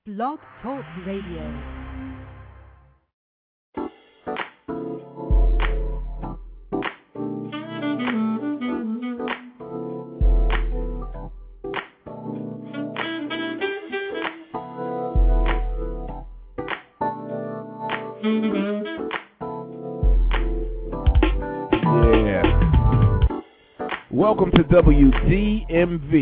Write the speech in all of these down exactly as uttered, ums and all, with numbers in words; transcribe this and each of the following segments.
Blog Talk Radio. Welcome to W D M V,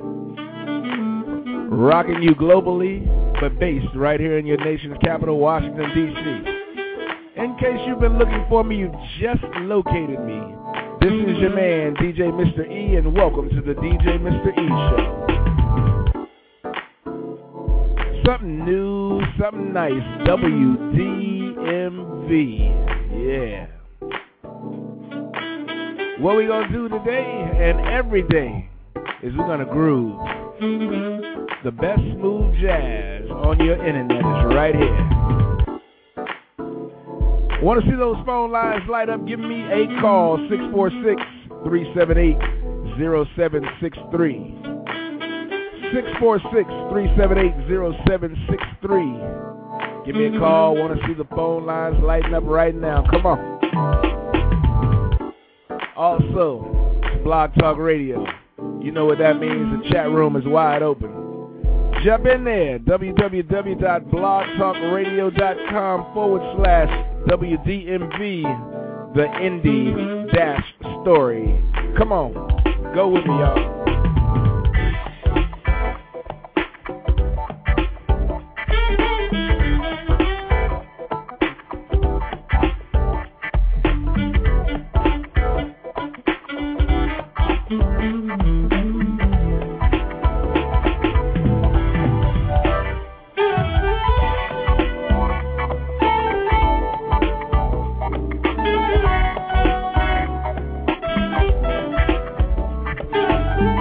rocking you globally, but based right here in your nation's capital, Washington, D C. In case you've been looking for me, you just located me. This is your man, D J Mister E, and welcome to the D J Mister E Show. Something new, something nice, W D M V, yeah. What we're going to do today and every day is we're going to groove. The best smooth jazz on your internet is right here. Want to see those phone lines light up? Give me a call, six four six, three seven eight, zero seven six three. six four six, three seven eight, zero seven six three. Give me a call. Want to see the phone lines lighting up right now. Come on. Also, it's Blog Talk Radio. You know what that means. The chat room is wide open. Jump in there. www.blogtalkradio.com forward slash WDMV, the indie dash story. Come on. Go with me, y'all. Thank you.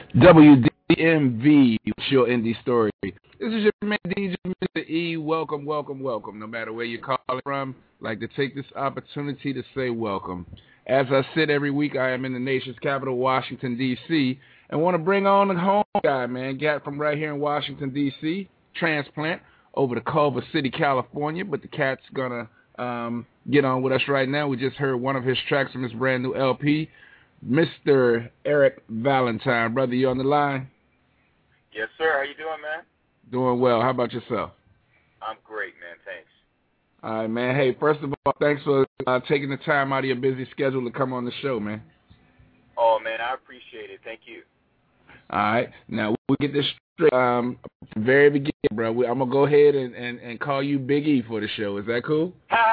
W D M V, what's your indie story? This is your man D J Mister E. Welcome, welcome, welcome. No matter where you're calling from, I'd like to take this opportunity to say welcome. As I said every week, I am in the nation's capital, Washington, D C, and want to bring on the home guy, man. Got from right here in Washington, D C, transplant over to Culver City, California, but the cat's going to um, get on with us right now. We just heard one of his tracks from his brand new L P, Mister Eric Valentine. Brother, you on the line? Yes, sir. How you doing, man? Doing well. How about yourself? I'm great, man. Thanks. All right, man. Hey, first of all, thanks for uh, taking the time out of your busy schedule to come on the show, man. Oh, man, I appreciate it. Thank you. All right. Now, we'll get this straight. Um, very beginning, bro. We, I'm going to go ahead and, and, and call you Big E for the show. Is that cool?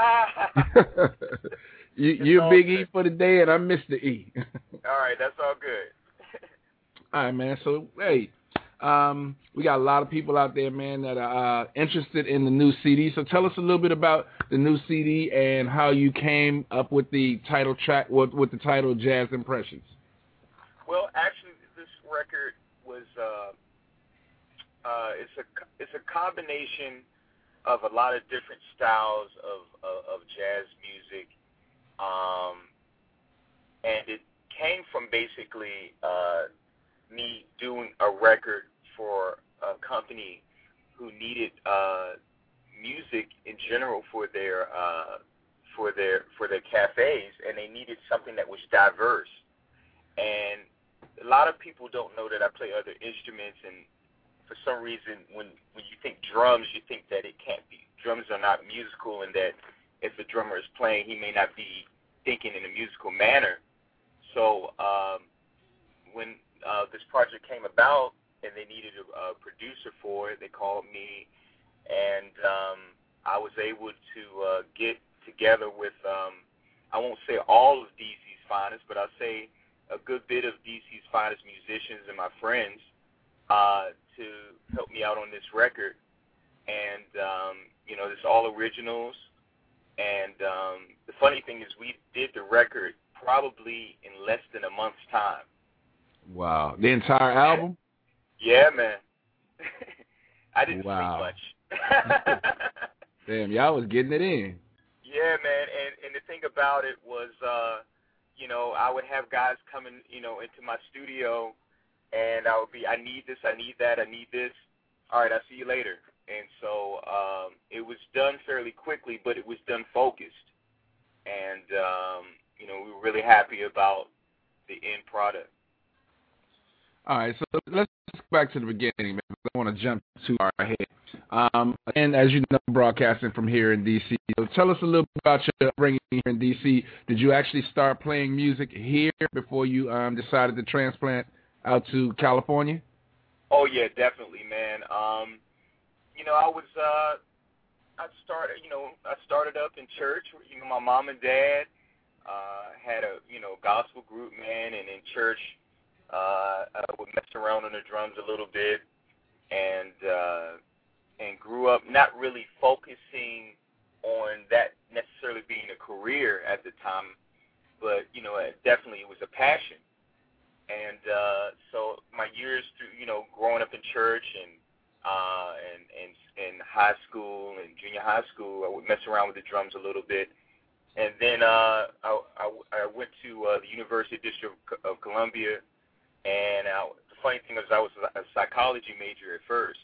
you, you're Big good. E for the day, and I'm Mister E. All right. That's all good. All right, man. So, hey. Um, we got a lot of people out there, man, that are uh, interested in the new C D. So tell us a little bit about the new C D and how you came up with the title track, with, with the title Jazz Impressions. Well, actually, this record was uh, uh, it's a it's a combination of a lot of different styles of of, of jazz music, um, and it came from basically. Uh, me doing a record for a company who needed uh, music in general for their uh, for their for their cafes, and they needed something that was diverse. And a lot of people don't know that I play other instruments, and for some reason, when when you think drums, you think that it can't be. Drums are not musical, and that if a drummer is playing, he may not be thinking in a musical manner. So um, when Uh, this project came about, and they needed a, a producer for it. They called me, and um, I was able to uh, get together with, um, I won't say all of D C's finest, but I'll say a good bit of D C's finest musicians and my friends uh, to help me out on this record. And, um, you know, it's all originals. And um, the funny thing is we did the record probably in less than a month's time. Wow. The entire album? Yeah, man. I didn't wow. sleep much. Damn, y'all was getting it in. Yeah, man. And, and the thing about it was, uh, you know, I would have guys coming, you know, into my studio, and I would be, I need this, I need that, I need this. All right, I'll see you later. And so um, it was done fairly quickly, but it was done focused. And, um, you know, we were really happy about the end product. All right, so let's go back to the beginning, man. I don't want to jump too far ahead. Um, and as you know, broadcasting from here in D C. So tell us a little bit about your upbringing here in D C. Did you actually start playing music here before you um, decided to transplant out to California? Oh, yeah, definitely, man. Um, you know, I was, uh, I started, you know, I started up in church. You know, my mom and dad uh, had a, you know, gospel group, man, and in church, Uh, I would mess around on the drums a little bit, and uh, and grew up not really focusing on that necessarily being a career at the time, but you know, it definitely it was a passion. And uh, so my years through, you know, growing up in church and uh, and and in high school and junior high school, I would mess around with the drums a little bit. And then uh, I, I, I went to uh, the University District of Columbia. And I, the funny thing is I was a psychology major at first.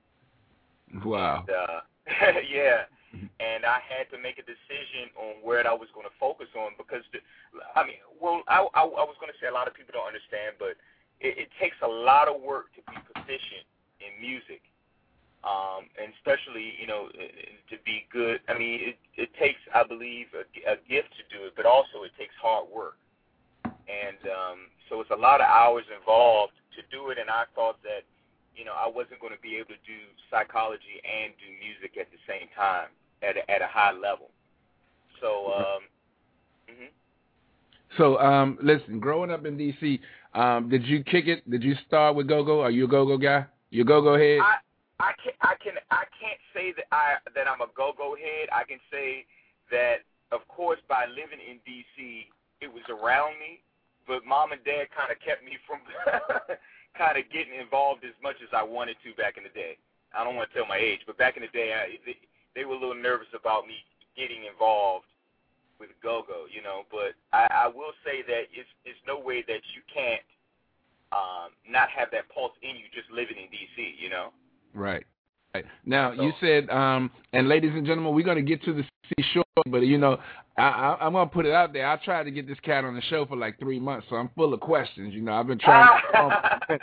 Wow. And, uh, yeah. And I had to make a decision on where I was going to focus on because, the, I mean, well, I, I, I was going to say a lot of people don't understand, but it, it takes a lot of work to be proficient in music. Um, and especially, you know, to be good. I mean, it, it takes, I believe, a, a gift to do it, but also it takes hard work. And um, so it's a lot of hours involved to do it, and I thought that, you know, I wasn't going to be able to do psychology and do music at the same time at a, at a high level. So, um, mm-hmm. So, um, listen, growing up in D C, um, did you kick it? Did you start with go-go? Are you a go-go guy? You a go-go head? I, I can I can I can't say that I that I'm a go-go head. I can say that, of course, by living in D C, it was around me, but mom and dad kind of kept me from kind kind of getting involved as much as I wanted to back in the day. I don't want to tell my age, but back in the day, I, they, they were a little nervous about me getting involved with go-go, you know. But I, I will say that it's, it's no way that you can't um, not have that pulse in you just living in D C, you know. Right. Right. Now, So, you said, um, and ladies and gentlemen, we're going to get to the C short, but, you know, I, I, I'm going to put it out there. I tried to get this cat on the show for like three months, so I'm full of questions. You know, I've been trying to.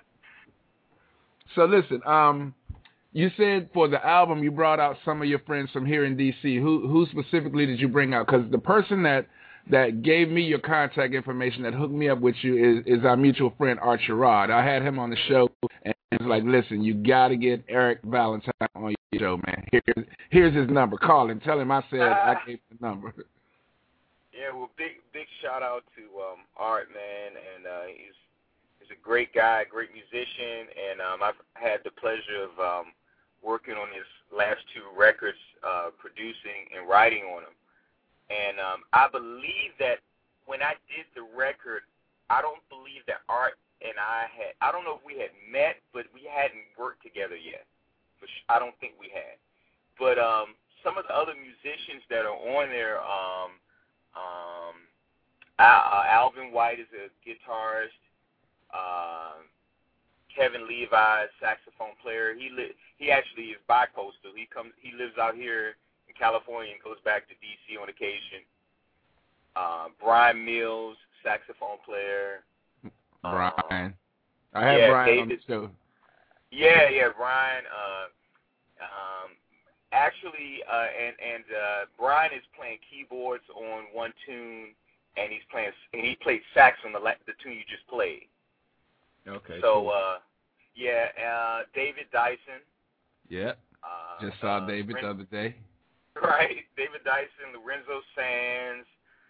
So, listen, um, you said for the album you brought out some of your friends from here in D C. Who who specifically did you bring out? Because the person that, that gave me your contact information, that hooked me up with you, is, is our mutual friend, Art Sherrod. I had him on the show, and it's like, listen, you got to get Eric Valentine on your show, man. Here's, here's his number. Call him. Tell him I said I gave him the number. Yeah, well, big big shout out to um, Art, man, and uh, he's he's a great guy, great musician, and um, I've had the pleasure of um, working on his last two records, uh, producing and writing on them. And um, I believe that when I did the record, I don't believe that Art and I had, I don't know if we had met, but we hadn't worked together yet. I don't think we had. But um, some of the other musicians that are on there, um, um, uh, Alvin White is a guitarist, uh, Kevin Levi, saxophone player. He li- he actually is bi-coastal. He comes, he lives out here in California and goes back to D C on occasion. Uh, Brian Mills, saxophone player. Brian. Um, I had yeah, Brian David, on the show. Yeah, yeah, Brian. Uh, um, actually, uh, and and uh, Brian is playing keyboards on one tune, and he's playing, and he played sax on the la- the tune you just played. Okay. So, cool. uh, yeah, uh, David Dyson. Yeah. Uh, Just saw uh, David Ren- the other day. Right, David Dyson, Lorenzo Sands.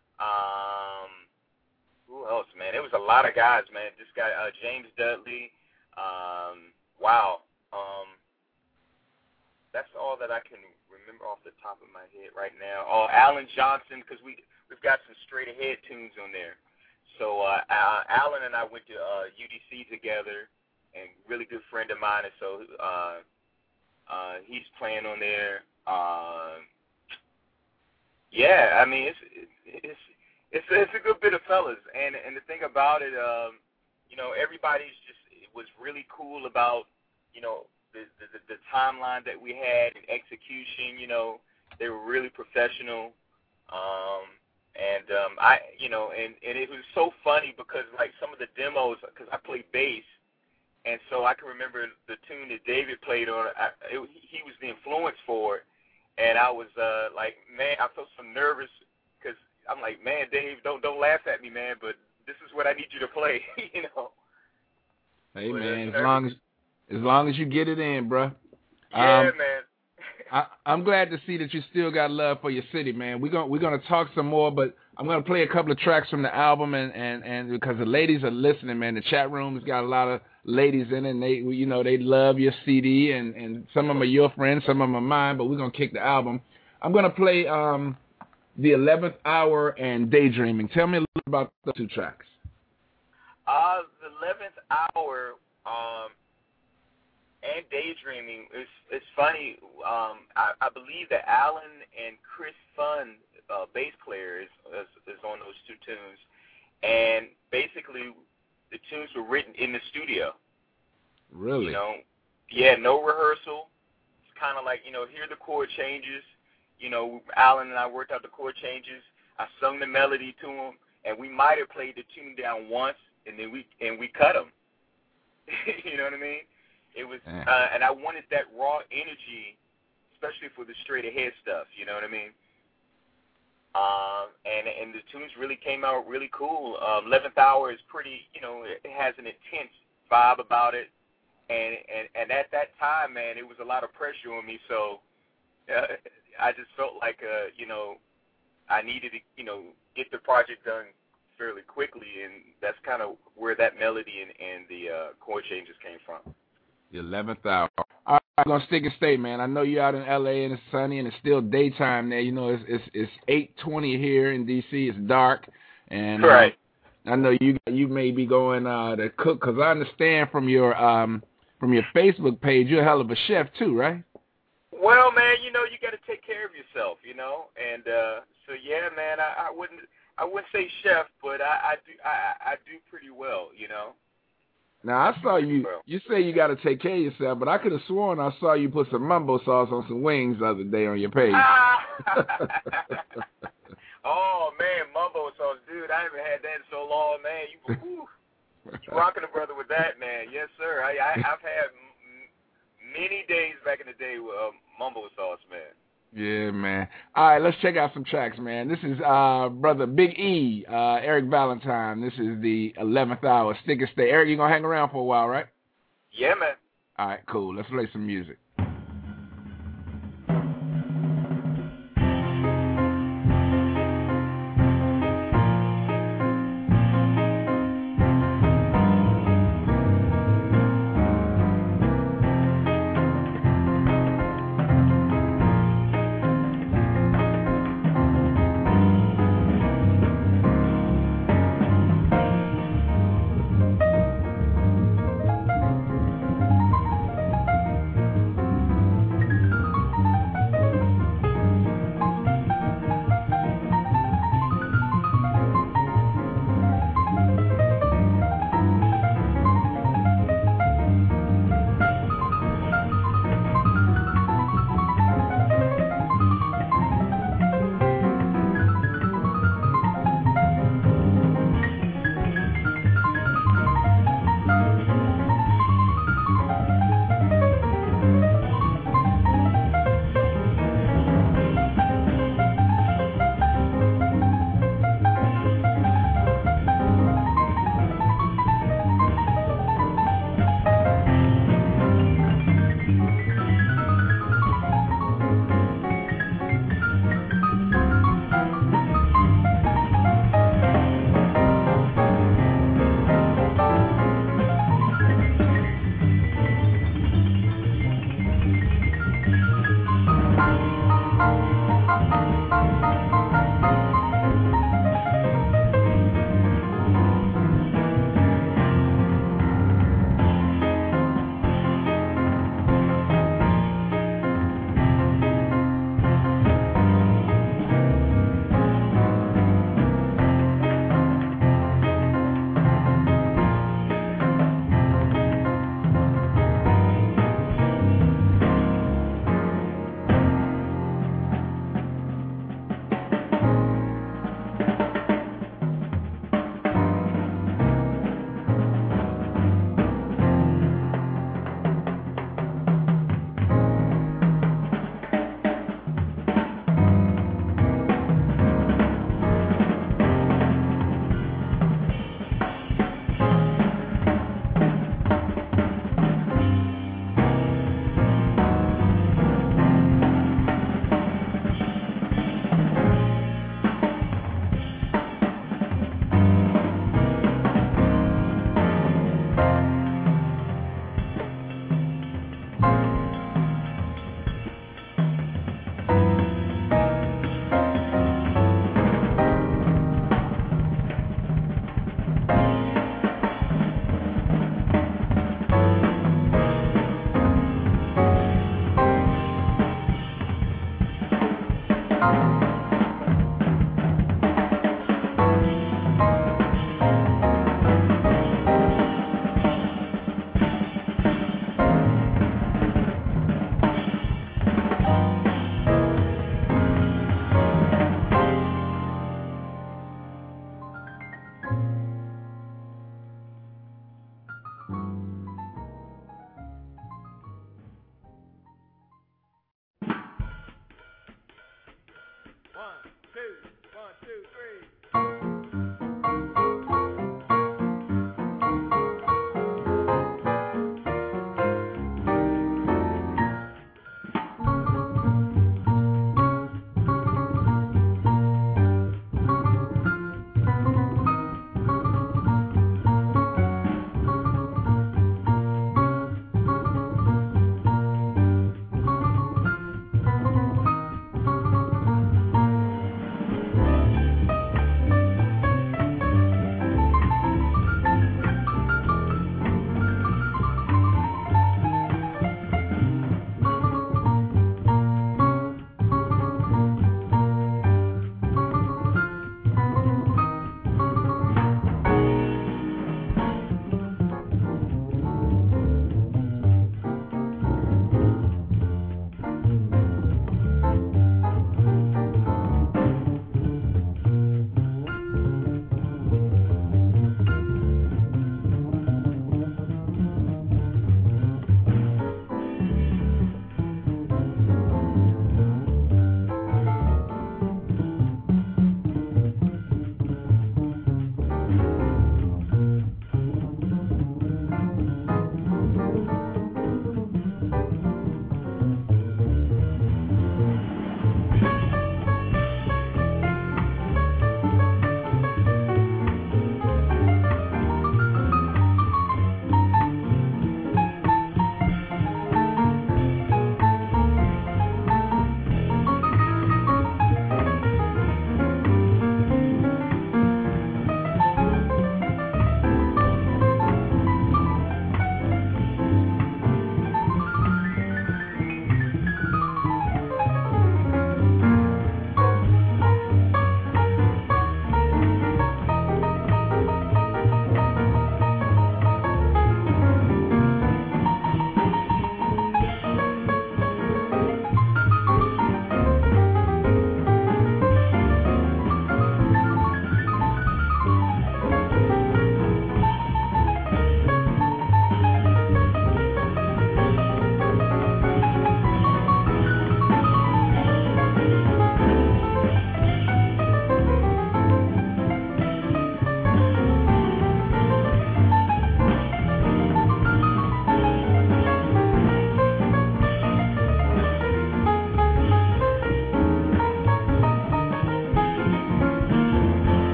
Um, who else, man? It was a lot of guys, man. This guy, uh, James Dudley. Um, wow. Um, that's all that I can remember off the top of my head right now. Oh, Alan Johnson, because we we've got some straight ahead tunes on there. So uh, uh, Alan and I went to uh, U D C together, and really good friend of mine. And so uh, uh, he's playing on there. Uh, yeah, I mean it's it's it's it's a good bit of fellas, and and the thing about it, um, you know, everybody's just it was really cool about, you know, the, the the timeline that we had and execution. You know, they were really professional, um, and um, I, you know, and and it was so funny because like some of the demos, because I play bass, and so I can remember the tune that David played on. I, it, he was the influence for it. And I was uh, like, man, I felt so nervous because I'm like, man, Dave, don't don't laugh at me, man, but this is what I need you to play, you know. Hey, but, man, uh, as long as as long as you get it in, bro. Yeah, um, man. I, I'm glad to see that you still got love for your city, man. We're gonna we're gonna talk some more, but I'm gonna play a couple of tracks from the album, and, and, and because the ladies are listening, man. The chat room's got a lot of ladies in it, and they you know they love your C D, and, and some of them are your friends, some of them are mine. But we're gonna kick the album. I'm gonna play um, the eleventh Hour and Daydreaming. Tell me a little about the two tracks. Uh, the eleventh Hour. Um, And Daydreaming, it's it's funny. Um, I, I believe that Alan and Chris Funn, uh, bass player, is, is is on those two tunes, and basically the tunes were written in the studio. Really? You know, yeah, no rehearsal. It's kind of like, you know, hear the chord changes. You know, Alan and I worked out the chord changes. I sung the melody to him, and we might have played the tune down once, and then we and we cut them. You know what I mean? It was, uh, and I wanted that raw energy, especially for the straight ahead stuff. You know what I mean? Um, and and the tunes really came out really cool. Um, eleventh Hour is pretty, you know, it has an intense vibe about it, and and and at that time, man, it was a lot of pressure on me. So uh, I just felt like, uh, you know, I needed to, you know, get the project done fairly quickly, and that's kind of where that melody and, and the uh, chord changes came from. The eleventh Hour. All right, I'm going to stick and stay, man. I know you're out in L A and it's sunny and it's still daytime there. You know, it's it's, it's eight twenty here in D C. It's dark. And right. Uh, I know you you may be going uh, to cook, because I understand from your um from your Facebook page you're a hell of a chef too, right? Well, man, you know you got to take care of yourself, you know, and uh, so yeah, man, I, I wouldn't I wouldn't say chef, but I, I do I, I do pretty well, you know. Now I saw you. You say you got to take care of yourself, but I could have sworn I saw you put some mumbo sauce on some wings the other day on your page. Oh man, mumbo sauce, dude! I haven't had that in so long, man. You, whew, you rocking a brother with that, man? Yes, sir. I, I I've had m- many days back in the day with uh, mumbo sauce, man. Yeah, man. All right, let's check out some tracks, man. This is uh brother Big E, uh, Eric Valentine. This is the eleventh hour. Stick and stay. Eric, you gonna hang around for a while, right? Yeah, man. All right, cool. Let's play some music.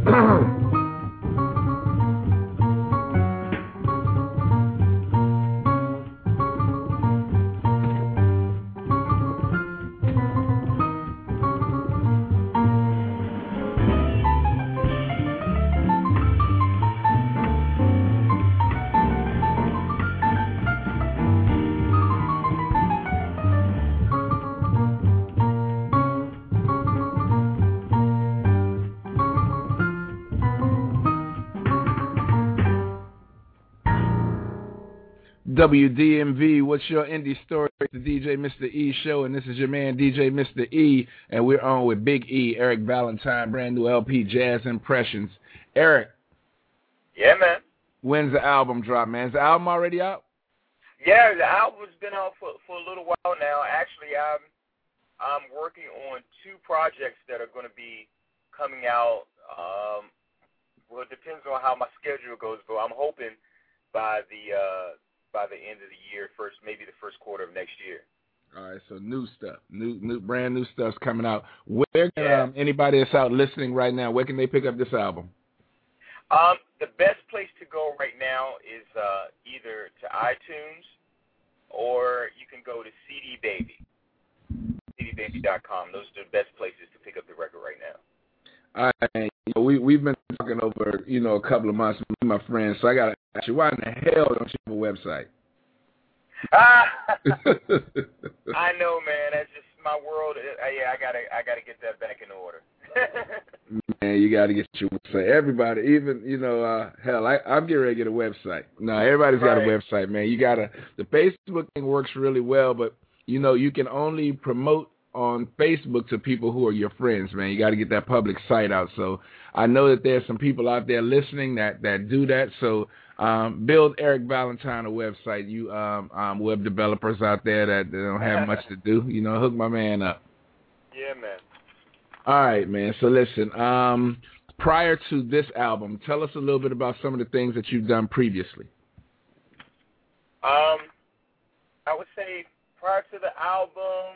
W D M V, what's your indie story? It's the D J Mister E show, and this is your man D J Mister E, and we're on with Big E, Eric Valentine, brand new L P, Jazz Impressions. Eric. Yeah, man. When's the album drop, man? Is the album already out? Yeah, the album's been out for, for a little while now. Actually, I'm I'm working on two projects that are going to be coming out. Um, well, it depends on how my schedule goes, but I'm hoping by the uh, by the end of the year, first maybe the first quarter of next year. All right, so new stuff, new, new, brand new stuff's coming out. Where can yeah. um, anybody that's out listening right now, where can they pick up this album? Um, the best place to go right now is uh, either to iTunes or you can go to C D Baby, C D baby dot com. Those are the best places to pick up the record right now. All right, you know, we we've been talking over you know a couple of months with my friends, so I got to ask you, why in the hell don't you have a website? Ah, I know, man. That's just my world. Uh, yeah, I gotta, I gotta get that back in order. Man, you gotta get your website. Everybody, even you know, uh, hell, I, I'm getting ready to get a website. No, everybody's got right. a website, man. You gotta. The Facebook thing works really well, but you know, you can only promote on Facebook to people who are your friends, man. You got to get that public site out. So I know that there's some people out there listening that that do that. So. Um, build Eric Valentine a website. You um, um, web developers out there that, that don't have much to do, you know, hook my man up. Yeah, man. All right, man. So listen, um, prior to this album, tell us a little bit about some of the things that you've done previously. Um, I would say prior to the album,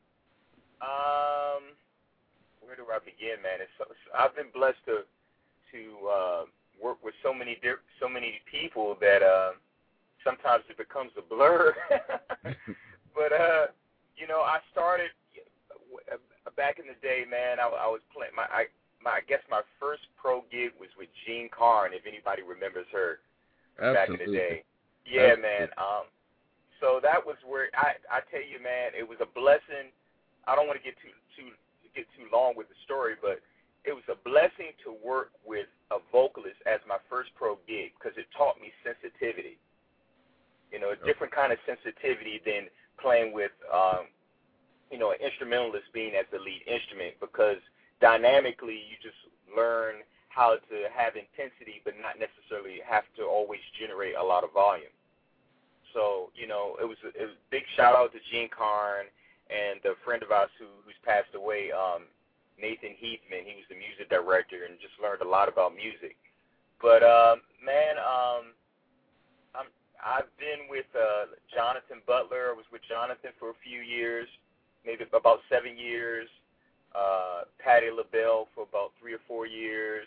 um, where do I begin, man? It's so, I've been blessed to to. Uh, work with so many so many people that uh, sometimes it becomes a blur. But uh, you know, I started back in the day, man. I, I was playing my I my I guess my first pro gig was with Jean Carn, if anybody remembers her. Absolutely. Back in the day. Yeah, Absolutely. man. Um, so that was where I I tell you, man, it was a blessing. I don't want to get too too get too long with the story, but it was a blessing to work with a vocalist as my first pro gig because it taught me sensitivity. You know, a different kind of sensitivity than playing with, um, you know, an instrumentalist being as the lead instrument, because dynamically you just learn how to have intensity but not necessarily have to always generate a lot of volume. So, you know, it was a, it was a big shout out to Gene Carn and a friend of ours who, who's passed away, um, Nathan Heathman. He was the music director and just learned a lot about music. But, um, man, um, I'm, I've been with uh, Jonathan Butler. I was with Jonathan for a few years, maybe about seven years. Uh, Patti LaBelle for about three or four years.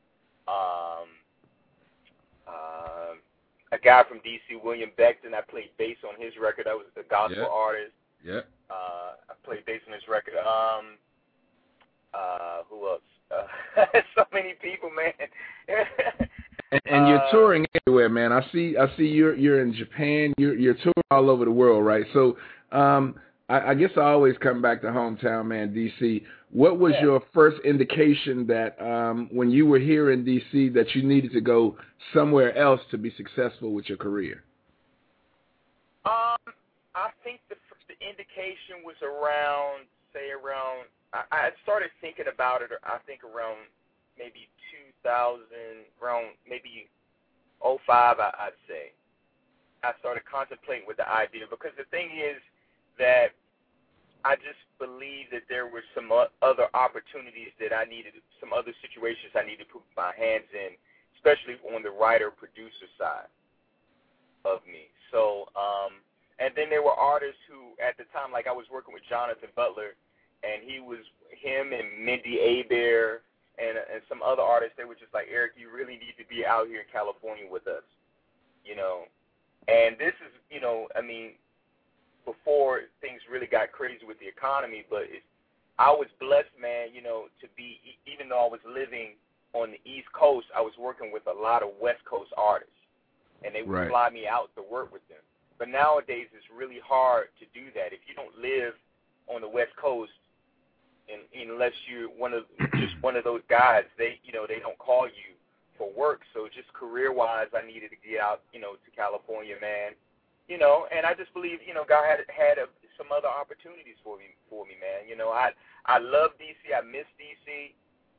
Um, uh, a guy from D C, William Beckton, I played bass on his record. I was a gospel yeah. artist. Yeah. Uh, I played bass on his record. Um, Uh, who else? Uh, so many people, man. and, and you're uh, touring everywhere, man. I see. I see. You're you're in Japan. You're you're touring all over the world, right? So, um, I, I guess I always come back to hometown, man, D C. What was yeah. your first indication that um, when you were here in D C that you needed to go somewhere else to be successful with your career? Um, I think the the indication was around, say, around. I started thinking about it, I think, around maybe two thousand, around maybe oh five, I'd say. I started contemplating with the idea, because the thing is that I just believed that there were some other opportunities that I needed, some other situations I needed to put my hands in, especially on the writer-producer side of me. So, um, and then there were artists who, at the time, like I was working with Jonathan Butler, and he was, him and Mindy Abair and and some other artists, they were just like, Eric, you really need to be out here in California with us, you know. And this is, you know, I mean, before things really got crazy with the economy, but it, I was blessed, man, you know, to be, even though I was living on the East Coast, I was working with a lot of West Coast artists, and they would right. fly me out to work with them. But nowadays, it's really hard to do that. If you don't live on the West Coast, and unless you're one of just one of those guys, they, you know, they don't call you for work. So just career-wise, I needed to get out, you know, to California, man. You know, and I just believe, you know, God had had a, some other opportunities for me, for me, man. You know, I I love D C. I miss D C.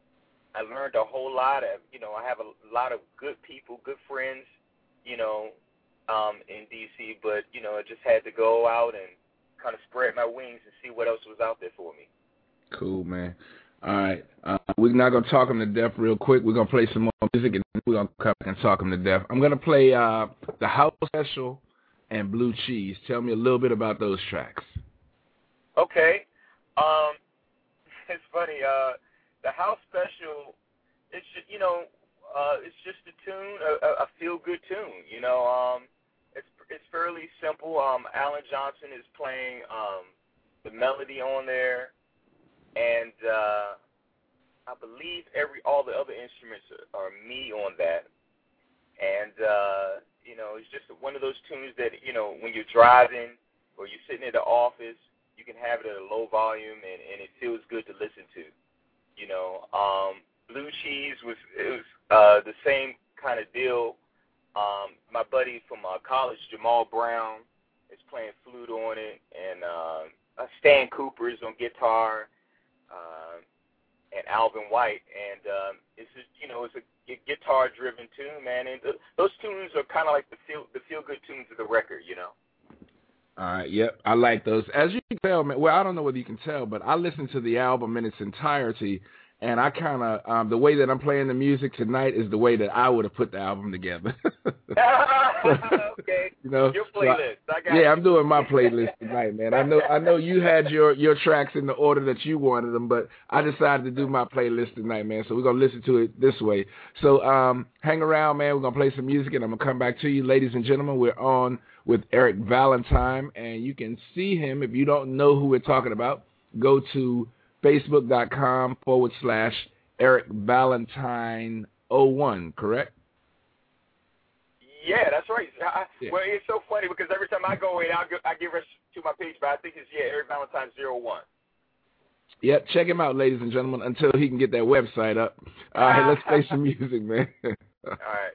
I learned a whole lot of, you know, I have a lot of good people, good friends, you know, um, in D C. But you know, I just had to go out and kind of spread my wings and see what else was out there for me. Cool, man. All right. Uh, we're not going to talk him to death real quick. We're going to play some more music, and we're going to come back and talk him to death. I'm going to play uh, the House Special and Blue Cheese. Tell me a little bit about those tracks. Okay. Um, it's funny. Uh, the House Special, it's just, you know, uh, it's just a tune, a, a feel-good tune. You know, um, it's it's fairly simple. Um, Alan Johnson is playing um, the melody on there. And uh, I believe every all the other instruments are, are me on that. And, uh, you know, it's just one of those tunes that, you know, when you're driving or you're sitting at the office, you can have it at a low volume, and, and it feels good to listen to. You know, um, Blue Cheese was, it was uh, the same kind of deal. Um, my buddy from uh, college, Jamal Brown, is playing flute on it, and uh, Stan Cooper is on guitar. Uh, and Alvin White, and um, it's just, you know, it's a guitar-driven tune, man. And th- those tunes are kind of like the feel the feel-good tunes of the record, you know. All right, yep, I like those. As you can tell, man, well, I don't know whether you can tell, but I listened to the album in its entirety, and I kind of, um, the way that I'm playing the music tonight is the way that I would have put the album together. Okay, you know, your playlist. So I, I got yeah, you. I'm doing my playlist tonight, man. I know, I know you had your, your tracks in the order that you wanted them, but I decided to do my playlist tonight, man. So we're gonna listen to it this way. So um, hang around, man. We're gonna play some music, and I'm gonna come back to you, ladies and gentlemen. We're on with Eric Valentine, and you can see him if you don't know who we're talking about. Go to facebook.com forward slash Eric Valentine oh one, correct? Yeah, that's right. I, yeah. Well, it's so funny because every time I go in, I'll go, I give us to my page, but I think it's, yeah, Eric Valentine oh one. Yep, check him out, ladies and gentlemen, until he can get that website up. All right, let's play some music, man. All right.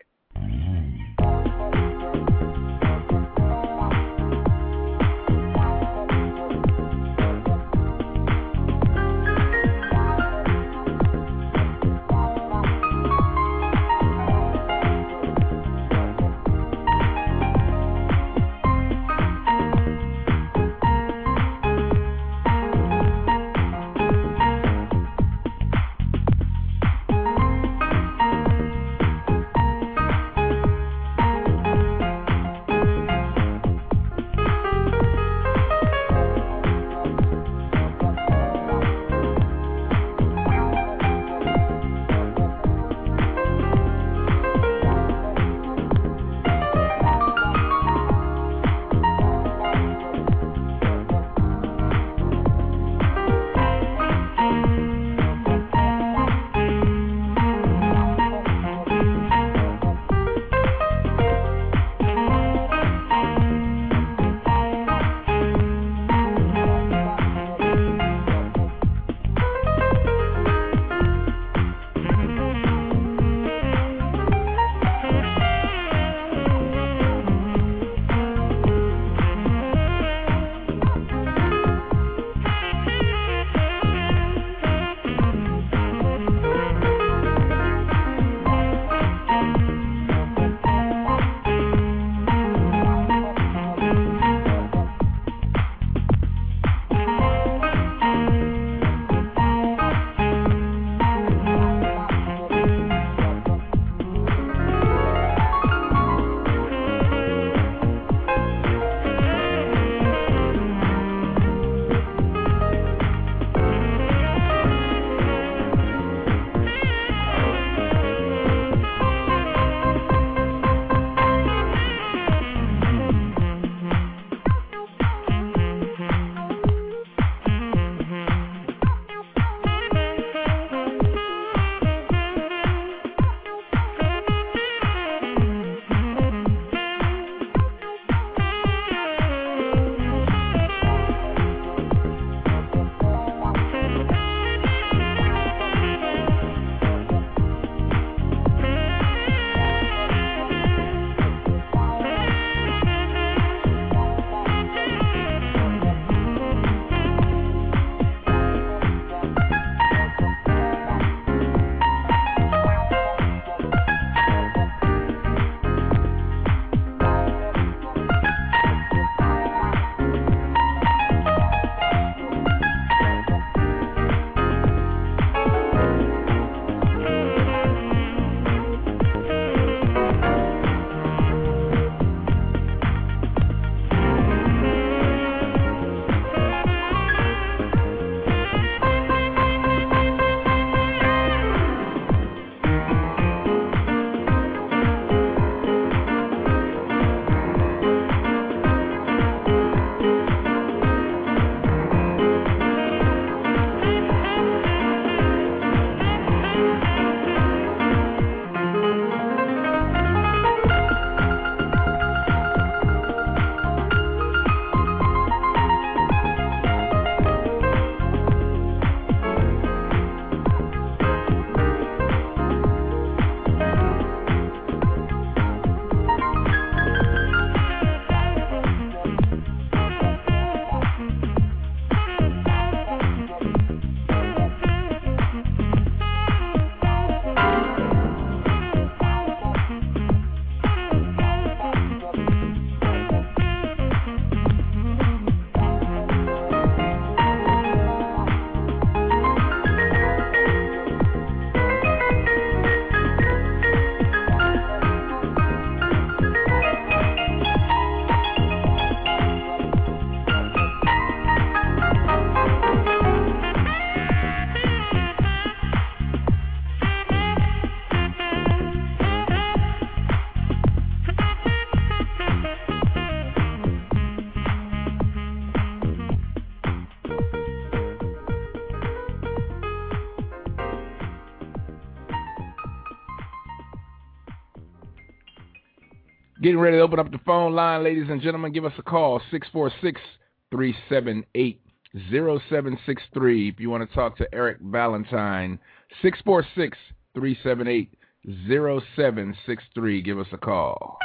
Getting ready to open up the phone line, ladies and gentlemen. Give us a call, six four six, three seven eight, zero seven six three. If you want to talk to Eric Valentine, six four six, three seven eight, zero seven six three. Give us a call.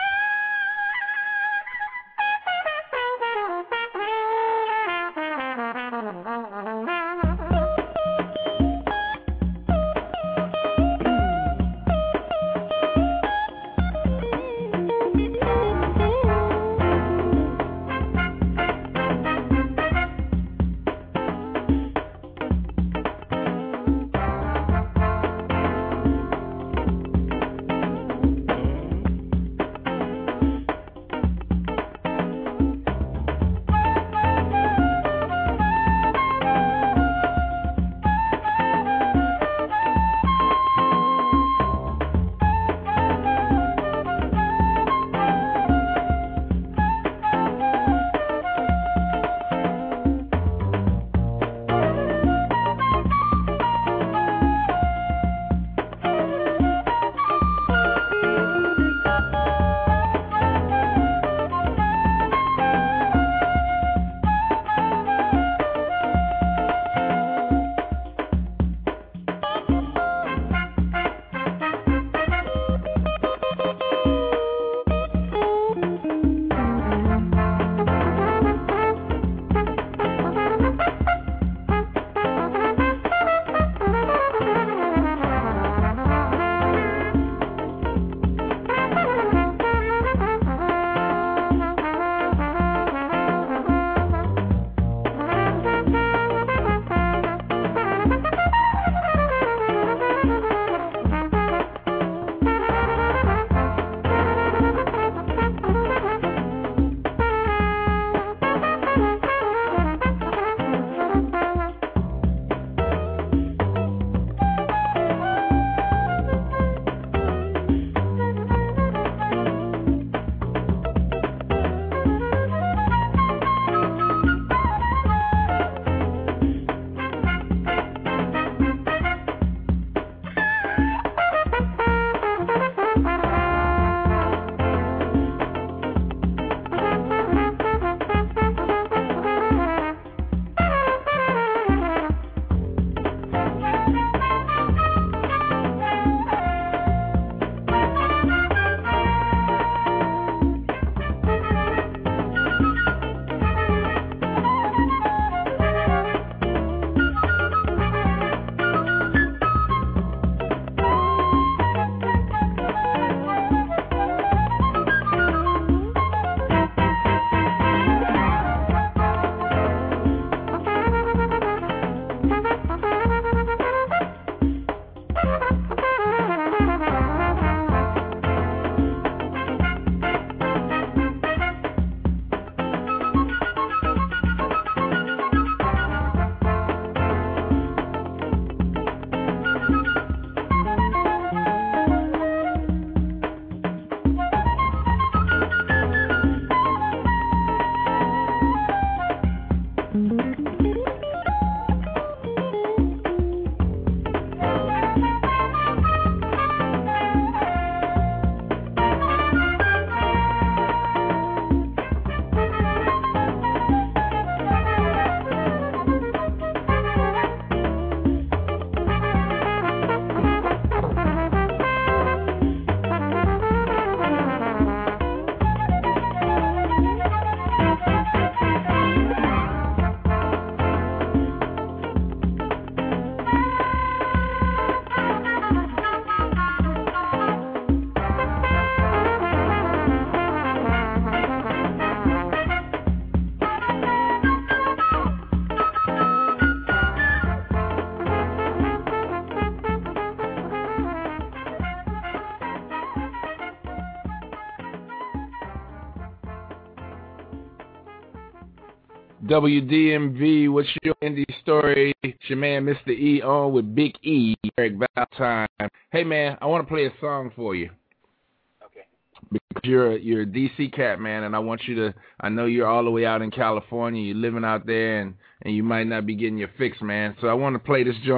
W D M V, what's your indie story? It's your man, Mister E, on with Big E, Eric Valentine. Hey, man, I want to play a song for you. Okay. Because you're, you're a D C cat, man, and I want you to, I know you're all the way out in California. You're living out there, and, and you might not be getting your fix, man. So I want to play this joint.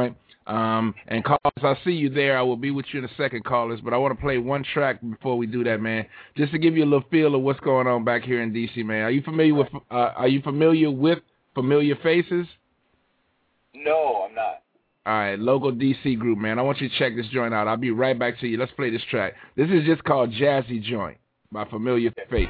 Um, and callers, I see you there. I will be with you in a second, callers. But I want to play one track before we do that, man, just to give you a little feel of what's going on back here in D C, man. Are you familiar with? Uh, are you familiar with Familiar Faces? No, I'm not. All right, local D C group, man. I want you to check this joint out. I'll be right back to you. Let's play this track. This is just called Jazzy Joint by Familiar Faces.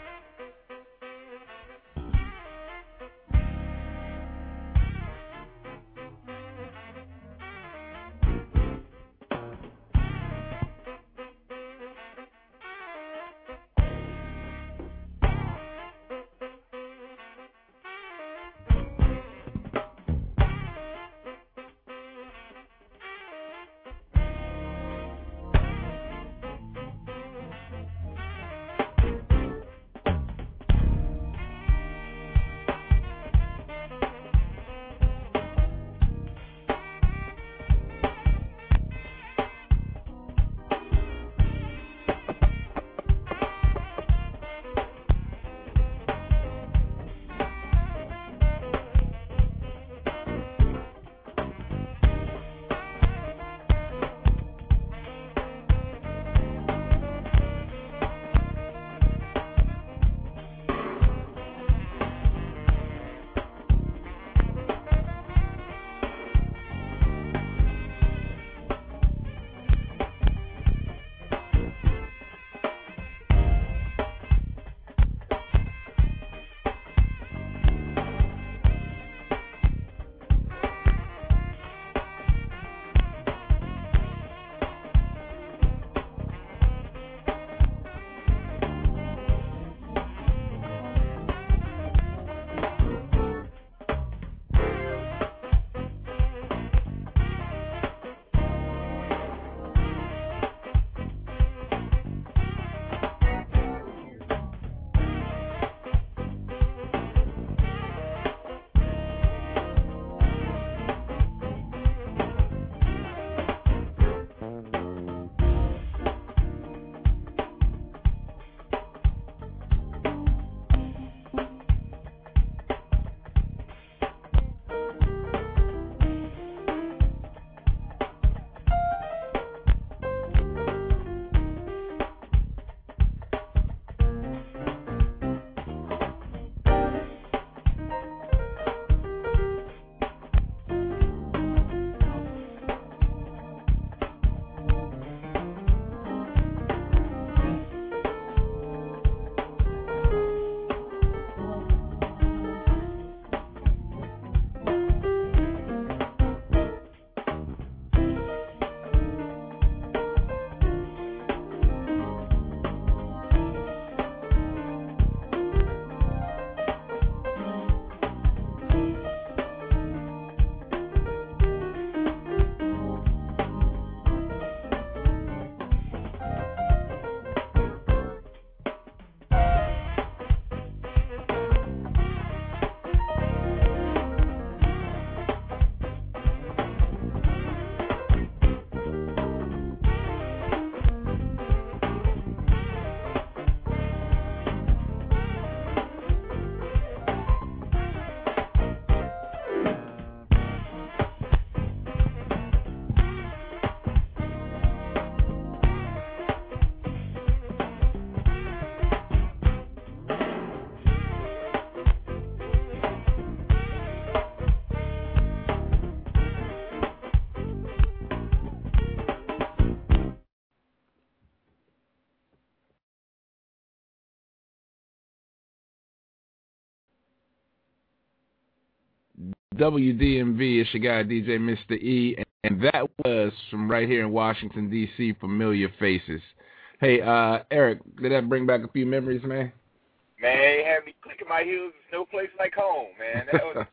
W D M V, it's your guy D J Mister E, and that was from right here in Washington, D C, Familiar Faces. Hey, uh, Eric, did that bring back a few memories, man? Man, it had me clicking my heels. No place like home, man. That was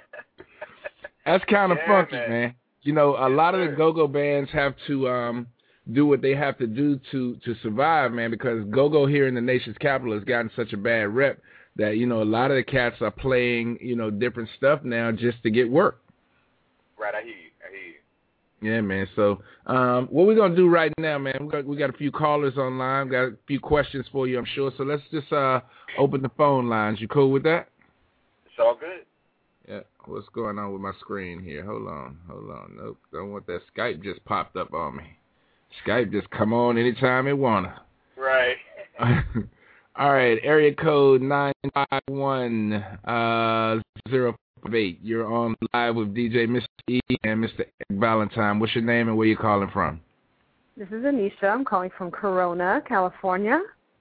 That's kind of yeah, funky, man. man. You know, a yes, lot sir. of the go-go bands have to um, do what they have to do to, to survive, man, because go-go here in the nation's capital has gotten such a bad rep that, you know, a lot of the cats are playing, you know, different stuff now just to get work. Right, I hear you. I hear you. Yeah, man. So um, what we're going to do right now, man, we got, we got a few callers online, got a few questions for you, I'm sure. So let's just uh, open the phone lines. You cool with that? It's all good. Yeah, what's going on with my screen here? Hold on, hold on. Nope, don't want that. Skype just popped up on me. Skype just come on anytime it wanna. Right. All right, area code nine five one uh zero five eight. You're on live with D J Mister E and Mister Valentine. What's your name and where you calling from? This is Anisha. I'm calling from Corona, California.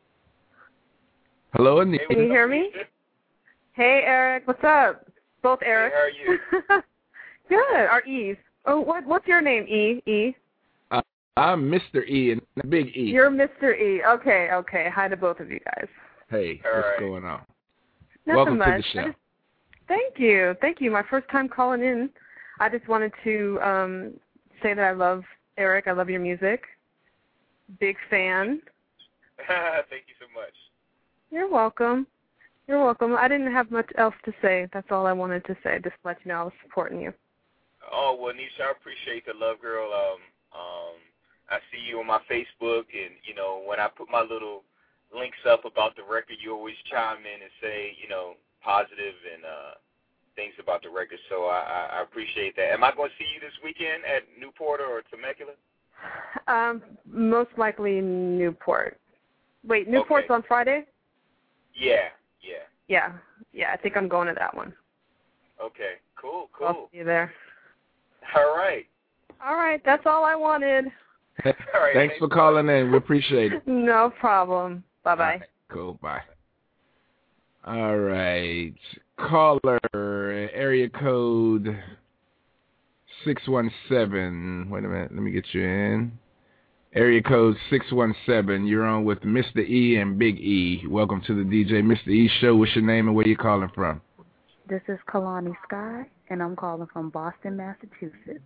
Hello, Anisha. Can you hear me? Hey, Eric. What's up? Both Eric. Hey, how are you? Good. Our E's. Oh, what? What's your name? E. E. Uh, I'm Mister E and Big E. You're Mister E. Okay. Okay. Hi to both of you guys. Hey, All what's right. going on? Nothing Welcome much. to the show. Just, thank you. Thank you. My first time calling in. I just wanted to um, say that I love Eric. I love your music. Big fan. Thank you so much. You're welcome. You're welcome. I didn't have much else to say. That's all I wanted to say. Just to let you know I was supporting you. Oh, well, Nisha, I appreciate the love, girl. Um, um, I see you on my Facebook, and, you know, when I put my little links up about the record, you always chime in and say, you know, positive and uh, things about the record. So I, I, I appreciate that. Am I going to see you this weekend at Newport or Temecula? Um, most likely Newport. Wait, Newport's Okay. on Friday? Yeah, yeah. Yeah. Yeah, I think I'm going to that one. Okay, cool, I'll cool. see you there. All right. All right, that's all I wanted. All right. Thanks for calling in. We appreciate it. No problem. Bye-bye. All right, cool. Bye. All right. Caller, area code six one seven. Wait a minute. Let me get you in. Area code six one seven. You're on with Mister E and Big E. Welcome to the D J Mister E show. What's your name and where you calling from? This is Kalani Sky, and I'm calling from Boston, Massachusetts.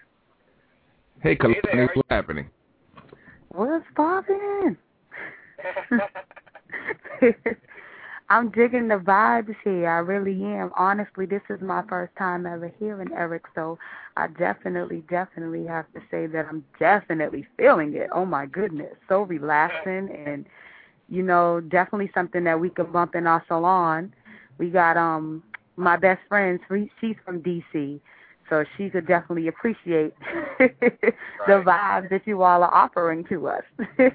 Hey, Kalani, Hey there. what's happening? What's poppin'? I'm digging the vibes here. I really am. Honestly, this is my first time ever hearing Eric, so I definitely, definitely have to say that I'm definitely feeling it. Oh, my goodness. So relaxing and, you know, definitely something that we could bump in our salon. We got um my best friend, she's from D C, so she could definitely appreciate the vibes that you all are offering to us. Cool,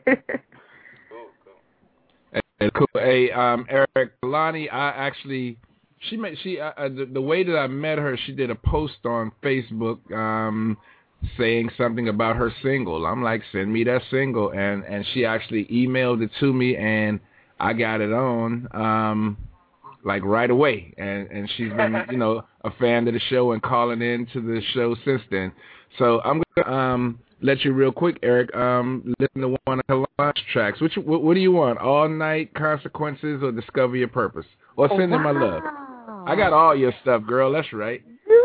cool. Hey, cool. Hey, um, Eric, Kalani, I actually, she made, she, uh, uh, the, the way that I met her, she did a post on Facebook, um, saying something about her single. I'm like, send me that single, and and she actually emailed it to me, and I got it on, um, like right away, and and she's been, you know, a fan of the show and calling in to the show since then. So I'm gonna um let you real quick, Eric, um listen to one of her launch tracks. Which what, what do you want? All Night, Consequences, or Discover Your Purpose, or Send in My Love? I got all your stuff, girl. That's right.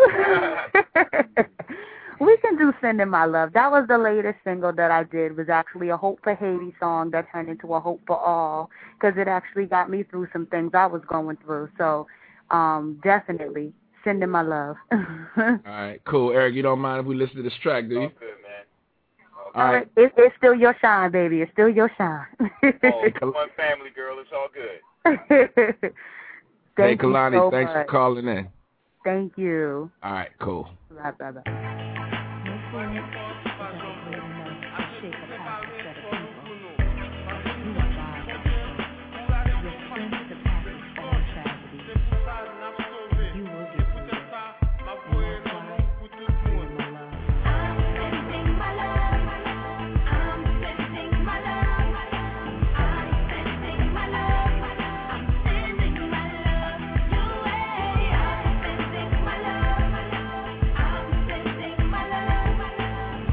We can do Send in My Love. That was the latest single that I did. It was actually a Hope for Haiti song that turned into a Hope for All, because it actually got me through some things I was going through. So um, definitely Send in My Love. All right, cool. Eric, you don't mind if we listen to this track, do you? All good, man. All right. It, it's still your shine, baby. It's still your shine. Oh, one family, girl. It's all good. Hey, Thank you Kalani, so thanks much. for calling in. Thank you. All right, cool. Bye, bye, bye. I'm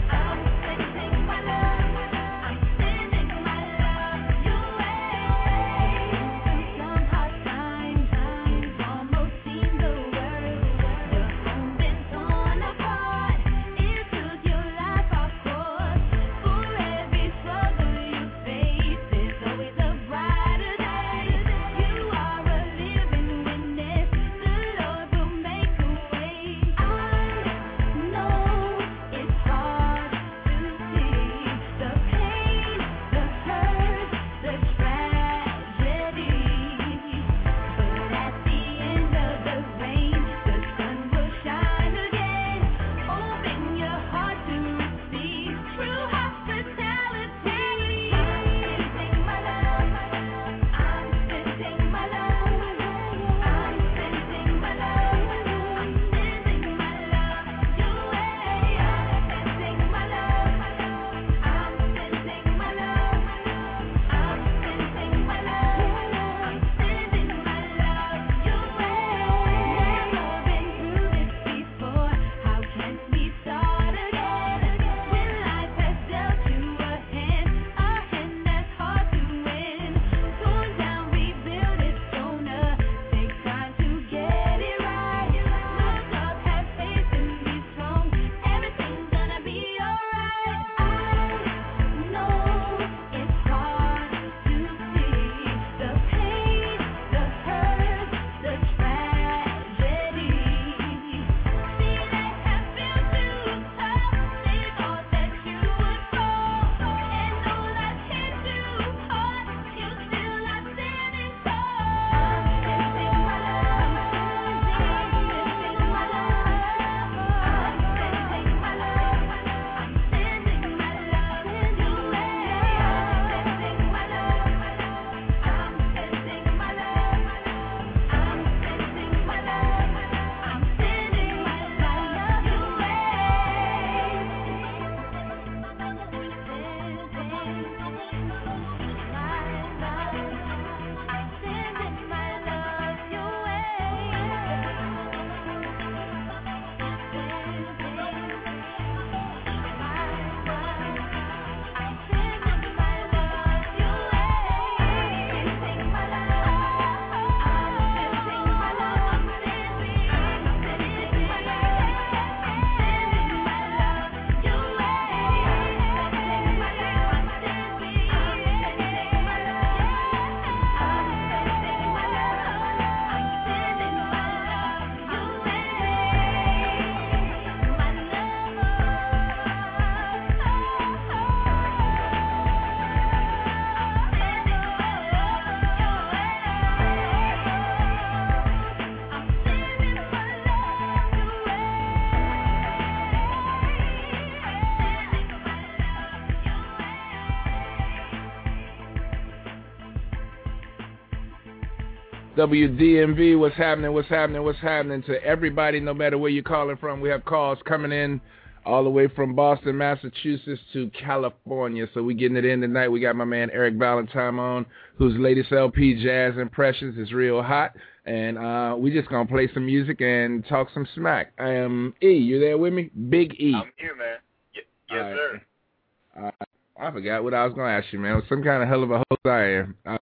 W D M V, what's happening, what's happening, what's happening to everybody, no matter where you're calling from. We have calls coming in all the way from Boston, Massachusetts to California. So we're getting it in tonight. We got my man Eric Valentine on, whose latest L P, Jazz Impressions, is real hot. And uh, we just going to play some music and talk some smack. I am E. You there with me? Big E. I'm here, man. Y- yes, right. sir. Uh, I forgot what I was going to ask you, man. Some kind of hell of a host I am. Uh,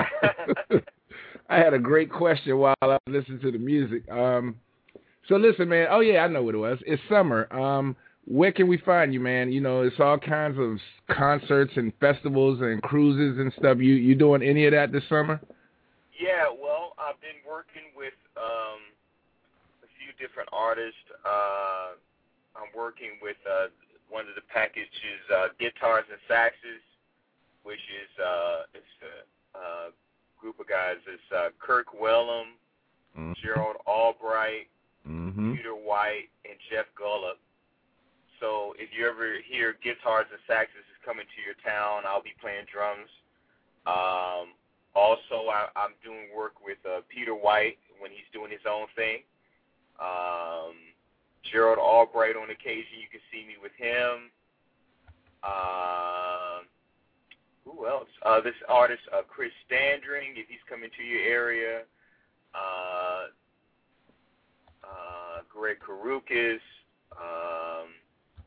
I had a great question while I was listening to the music. Um, so listen, man. Oh, yeah, I know what it was. It's summer. Um, where can we find you, man? You know, it's all kinds of concerts and festivals and cruises and stuff. You you doing any of that this summer? Yeah, well, I've been working with um, a few different artists. Uh, I'm working with uh, one of the packages, uh, Guitars and Saxes, which is uh, it's a uh, group of guys. It's uh, Kirk Wellham, mm-hmm. Gerald Albright, mm-hmm. Peter White, and Jeff Gullop. So if you ever hear Guitars and Saxes is coming to your town, I'll be playing drums. Um, also, I, I'm doing work with uh, Peter White when he's doing his own thing. Um, Gerald Albright on occasion, you can see me with him. Uh, who else? Uh, this artist, uh, Chris Standring, if he's coming to your area. Uh, uh, Greg Karukis. Um,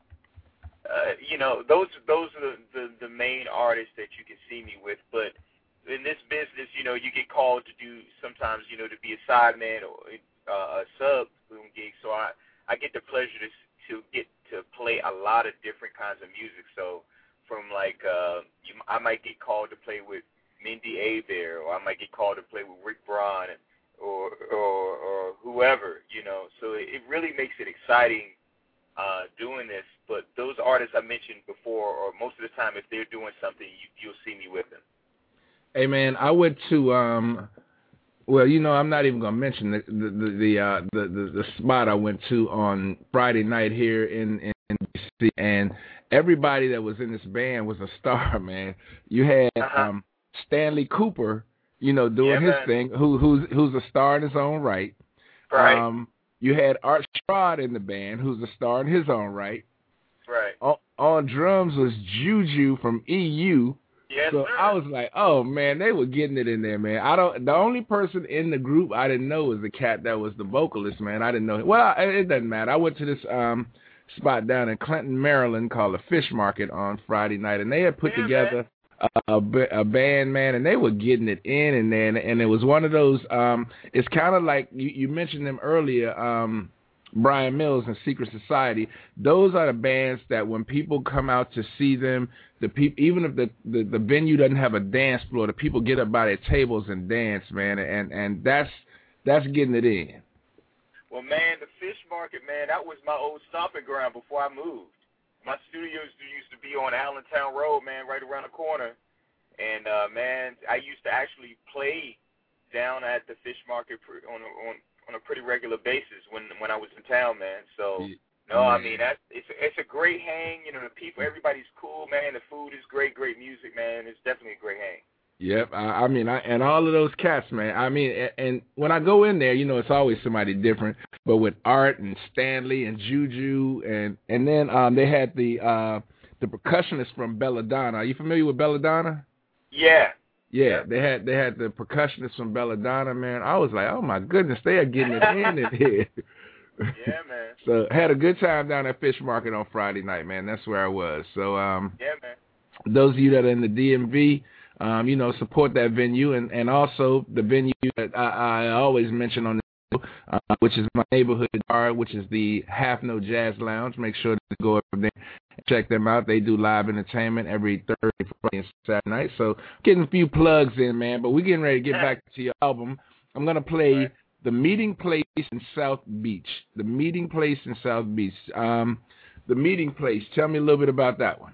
Uh, you know, those those are the, the, the main artists that you can see me with. But in this business, you know, you get called to do sometimes, you know, to be a sideman or uh, a sub boom gig. So I, I get the pleasure to to get to play a lot of different kinds of music. So from like, uh, you, I might get called to play with Mindy Abair, or I might get called to play with Rick Braun, or or, or whoever, you know. So it, it really makes it exciting. Uh, doing this, but those artists I mentioned before, or most of the time, if they're doing something, you, you'll see me with them. Hey, man, I went to, um, well, you know, I'm not even going to mention the the the, the, uh, the the the spot I went to on Friday night here in, in D C, and everybody that was in this band was a star, man. You had uh-huh. um, Stanley Cooper, you know, doing yeah, his man. thing, who who's who's a star in his own right. Right. Um, You had Art Strad in the band, who's a star in his own right. Right. On, on drums was Juju from E U. Yes, so sir. I was like, oh, man, they were getting it in there, man. I don't. The only person in the group I didn't know was the cat that was the vocalist, man. I didn't know. Well, it doesn't matter. I went to this um, spot down in Clinton, Maryland called the Fish Market on Friday night, and they had put yeah, together a, a, a band, man, and they were getting it in and there, and, and it was one of those, um, it's kind of like, you, you mentioned them earlier, um, Brian Mills and Secret Society. Those are the bands that when people come out to see them, the people, even if the, the, the venue doesn't have a dance floor, the people get up by their tables and dance, man, and, and that's that's getting it in. Well, man, the Fish Market, man, that was my old stomping ground before I moved. My studios used to be on Allentown Road, man, right around the corner. And, uh, man, I used to actually play down at the Fish Market on a, on, on a pretty regular basis when when I was in town, man. So, no, I mean, that's, it's, it's a great hang. You know, the people, everybody's cool, man. The food is great, great music, man. It's definitely a great hang. Yep, I, I mean, I, and all of those cats, man. I mean, and, and when I go in there, you know, it's always somebody different. But with Art and Stanley and Juju, and and then um, they had the uh, the percussionist from Belladonna. Are you familiar with Belladonna? Yeah. Yeah, yeah. they had they had the percussionist from Belladonna, man. I was like, oh my goodness, they are getting it in in here. Yeah, man. So had a good time down at Fish Market on Friday night, man. That's where I was. So um, yeah, man. Those of you that are in the D M V. Um, you know, support that venue, and, and also the venue that I, I always mention on the show, uh, which is my neighborhood bar, which is the Half No Jazz Lounge. Make sure to go up there and check them out. They do live entertainment every Thursday, Friday, and Saturday night. So getting a few plugs in, man, but we're getting ready to get back to your album. I'm going to play right. The Meeting Place in South Beach. The Meeting Place in South Beach. Um, the Meeting Place, tell me a little bit about that one.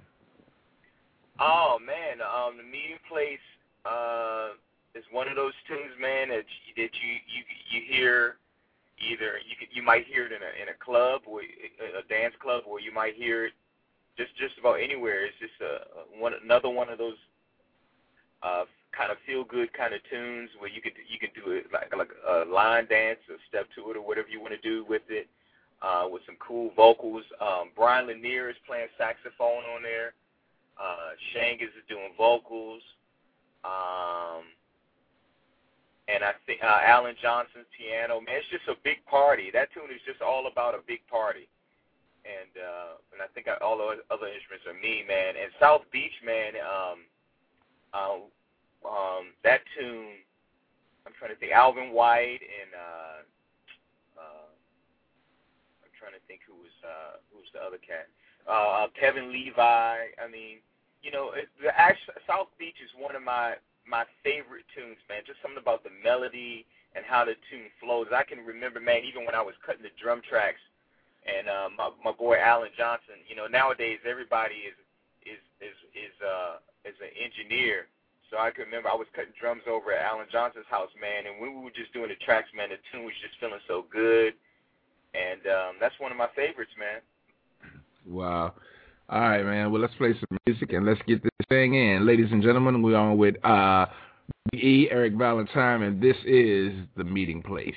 Oh, man, um, the Meeting Place uh, is one of those tunes, man, that you, that you, you you hear either you you might hear it in a in a club or a dance club, or you might hear it just just about anywhere. It's just a one another one of those uh, kind of feel good kind of tunes where you could you can do it like like a line dance or step to it or whatever you want to do with it, uh, with some cool vocals. Um, Brian Lanier is playing saxophone on there. Uh, Shangus is doing vocals. Um, and I think uh, Alan Johnson's piano. Man, it's just a big party. That tune is just all about a big party. And uh, and I think all the other instruments are me, man. And South Beach, man, um, uh, um, that tune, I'm trying to think, Alvin White and uh, uh, I'm trying to think who was uh, who was the other cat, uh, Kevin Levi. I mean, you know, it, the actual, South Beach is one of my my favorite tunes, man. Just something about the melody and how the tune flows. I can remember, man, even when I was cutting the drum tracks. And uh, my my boy Alan Johnson, you know, nowadays everybody is is is is uh is an engineer. So I can remember I was cutting drums over at Alan Johnson's house, man. And when we were just doing the tracks, man, the tune was just feeling so good. And um, that's one of my favorites, man. Wow. All right, man. Well, let's play some music and let's get this thing in, ladies and gentlemen. We're on with uh, B E Eric Valentine, and this is The Meeting Place.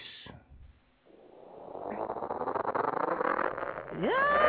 Yeah.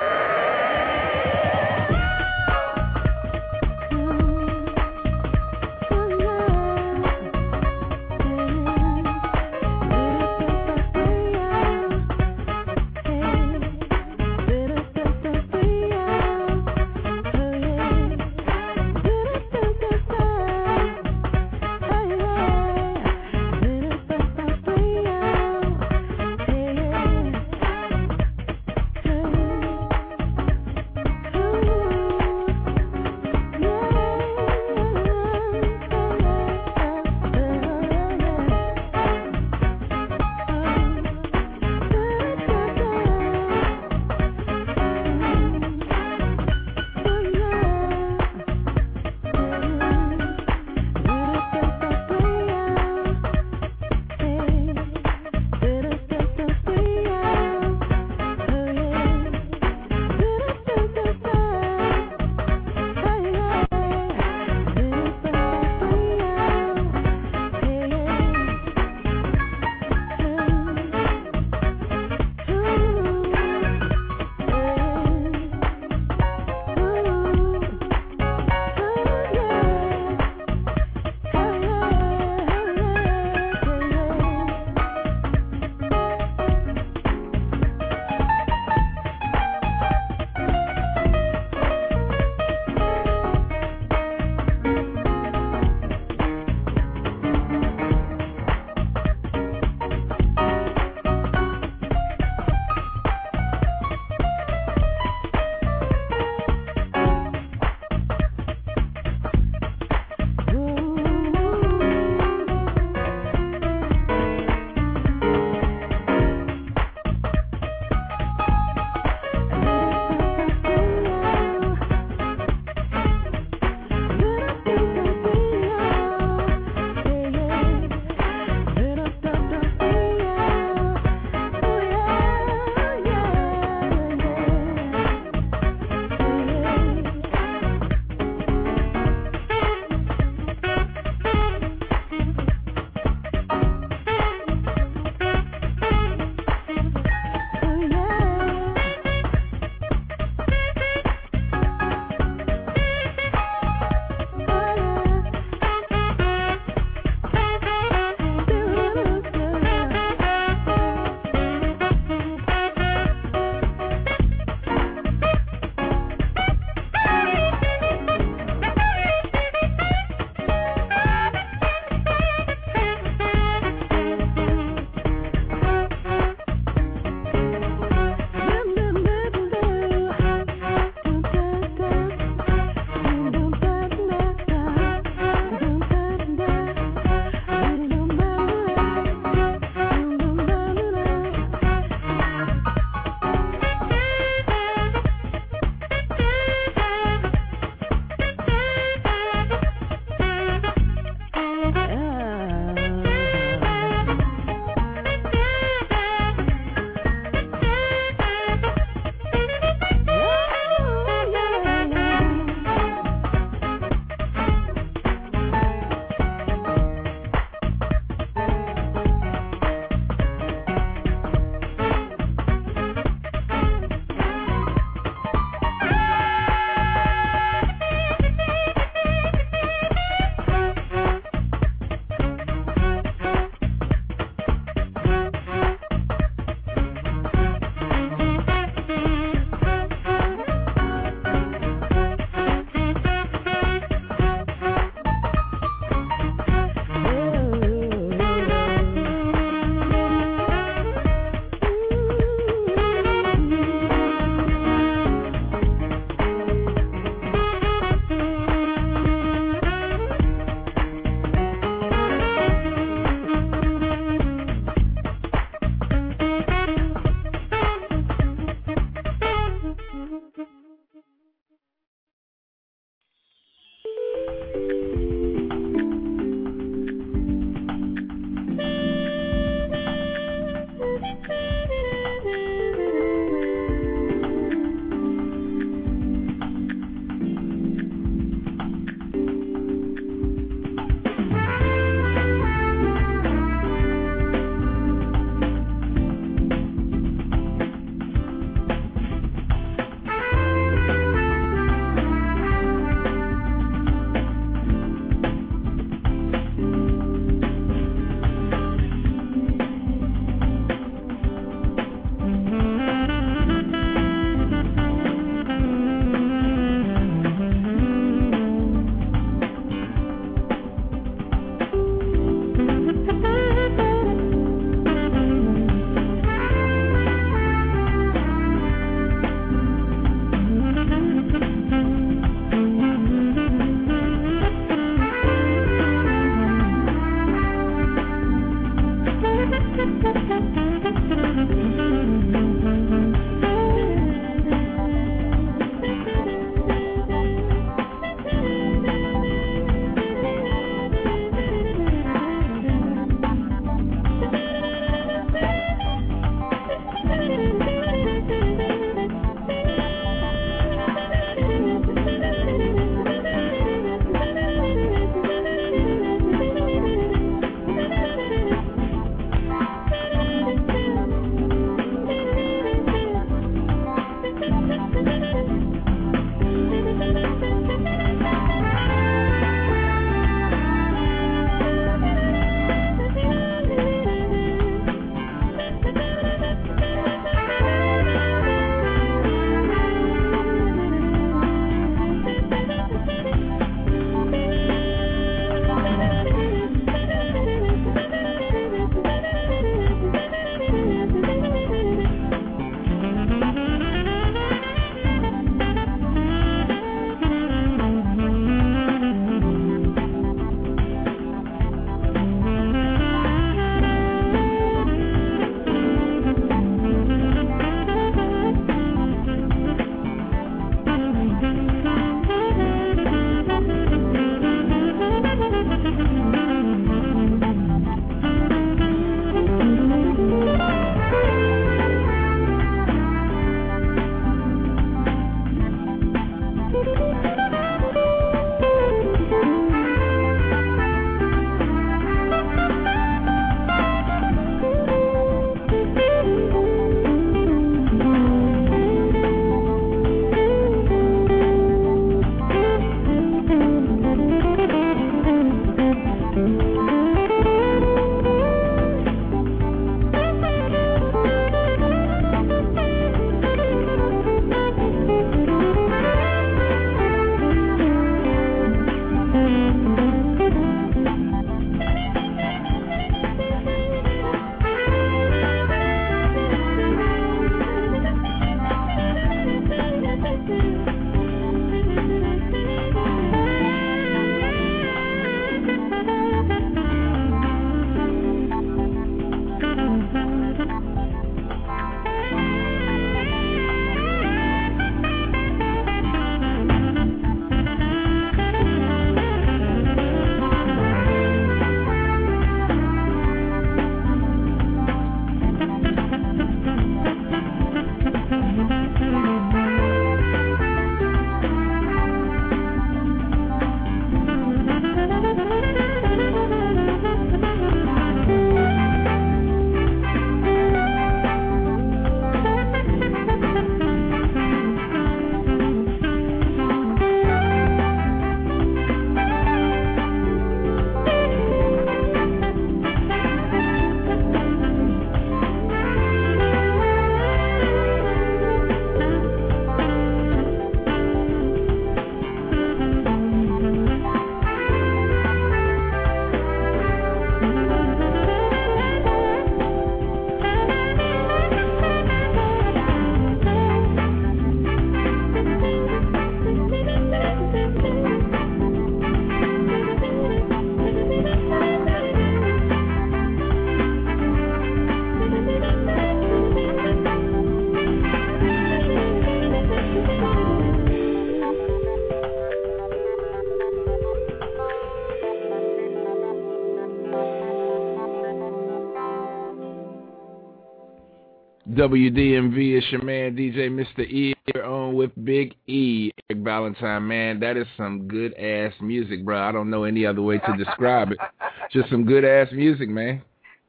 W D M V, it's your man D J Mister E here on with Big E, Eric Valentine. Man, that is some good ass music, bro. I don't know any other way to describe it. Just some good ass music, man.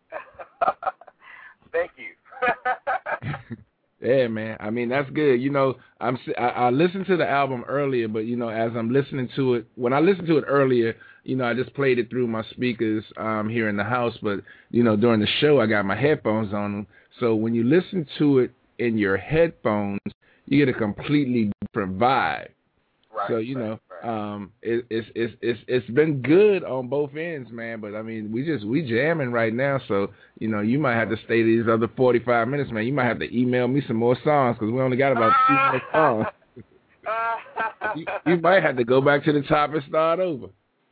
Thank you. Yeah, man. I mean, that's good. You know, I'm I, I listened to the album earlier, but you know, as I'm listening to it, when I listened to it earlier, you know, I just played it through my speakers um, here in the house. But you know, during the show, I got my headphones on. So when you listen to it in your headphones, you get a completely different vibe. Right, so you right, know, right. um, it, it's it's it's it's been good on both ends, man. But I mean, we just we jamming right now. So you know, you might have to stay these other forty-five minutes, man. You might have to email me some more songs because we only got about two more songs. you, you might have to go back to the top and start over.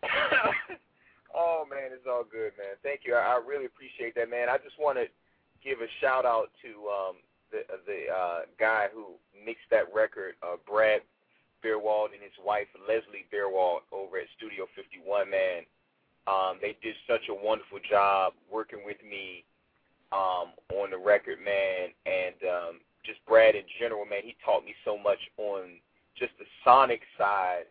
Oh man, it's all good, man. Thank you. I, I really appreciate that, man. I just want to give a shout out to um, the the uh, guy who mixed that record, uh, Brad Beerwald, and his wife Leslie Beerwald over at Studio fifty-one. Man, um, they did such a wonderful job working with me um, on the record, man, and um, just Brad in general, man. He taught me so much on just the sonic side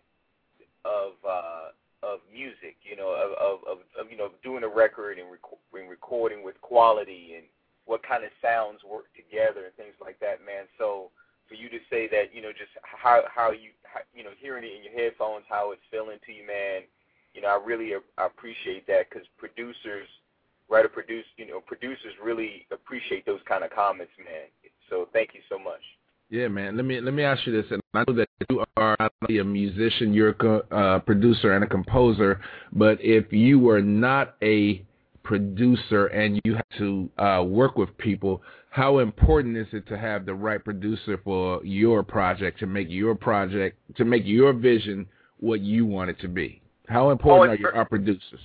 of uh, of music, you know, of, of, of, of you know doing a record and, rec- and recording with quality and what kind of sounds work together and things like that, man. So for you to say that, you know, just how how you how, you know hearing it in your headphones, how it's feeling to you, man. You know, I really I appreciate that because producers, writer produce, you know, producers really appreciate those kind of comments, man. So thank you so much. Yeah, man. Let me let me ask you this, and I know that you are not only a musician, you're a uh, producer and a composer. But if you were not a producer and you have to uh, work with people, how important is it to have the right producer for your project to make your project to make your vision what you want it to be? How important oh, are your our producers?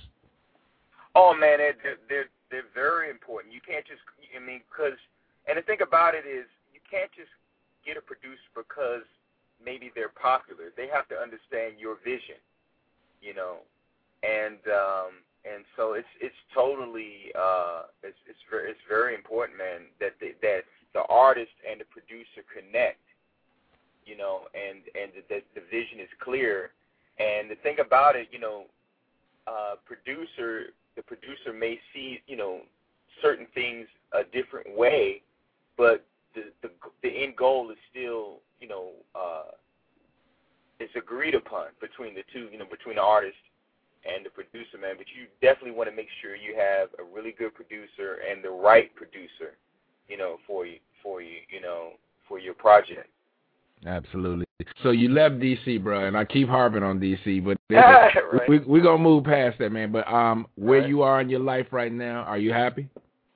Oh man, they're, they're they're very important. You can't just I mean because and the thing about it is you can't just get a producer because maybe they're popular. They have to understand your vision, you know, and um, and so it's it's totally uh, it's it's very it's very important, man, that they, that the artist and the producer connect, you know, and and that the vision is clear. And the thing about it, you know, uh, producer the producer may see, you know, certain things a different way, but The, the the end goal is still, you know, uh, it's agreed upon between the two, you know, between the artist and the producer, man. But you definitely want to make sure you have a really good producer and the right producer, you know, for you, for you, you know, for your project. Absolutely. So you left D C, bro, and I keep harping on D C, but right. we we're gonna move past that, man. But um, where right. you are in your life right now, are you happy?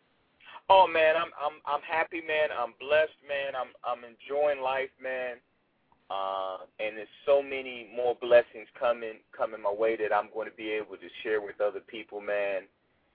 Oh man, I'm I'm I'm happy, man. I'm blessed, man. I'm I'm enjoying life, man. Uh, and there's so many more blessings coming coming my way that I'm going to be able to share with other people, man.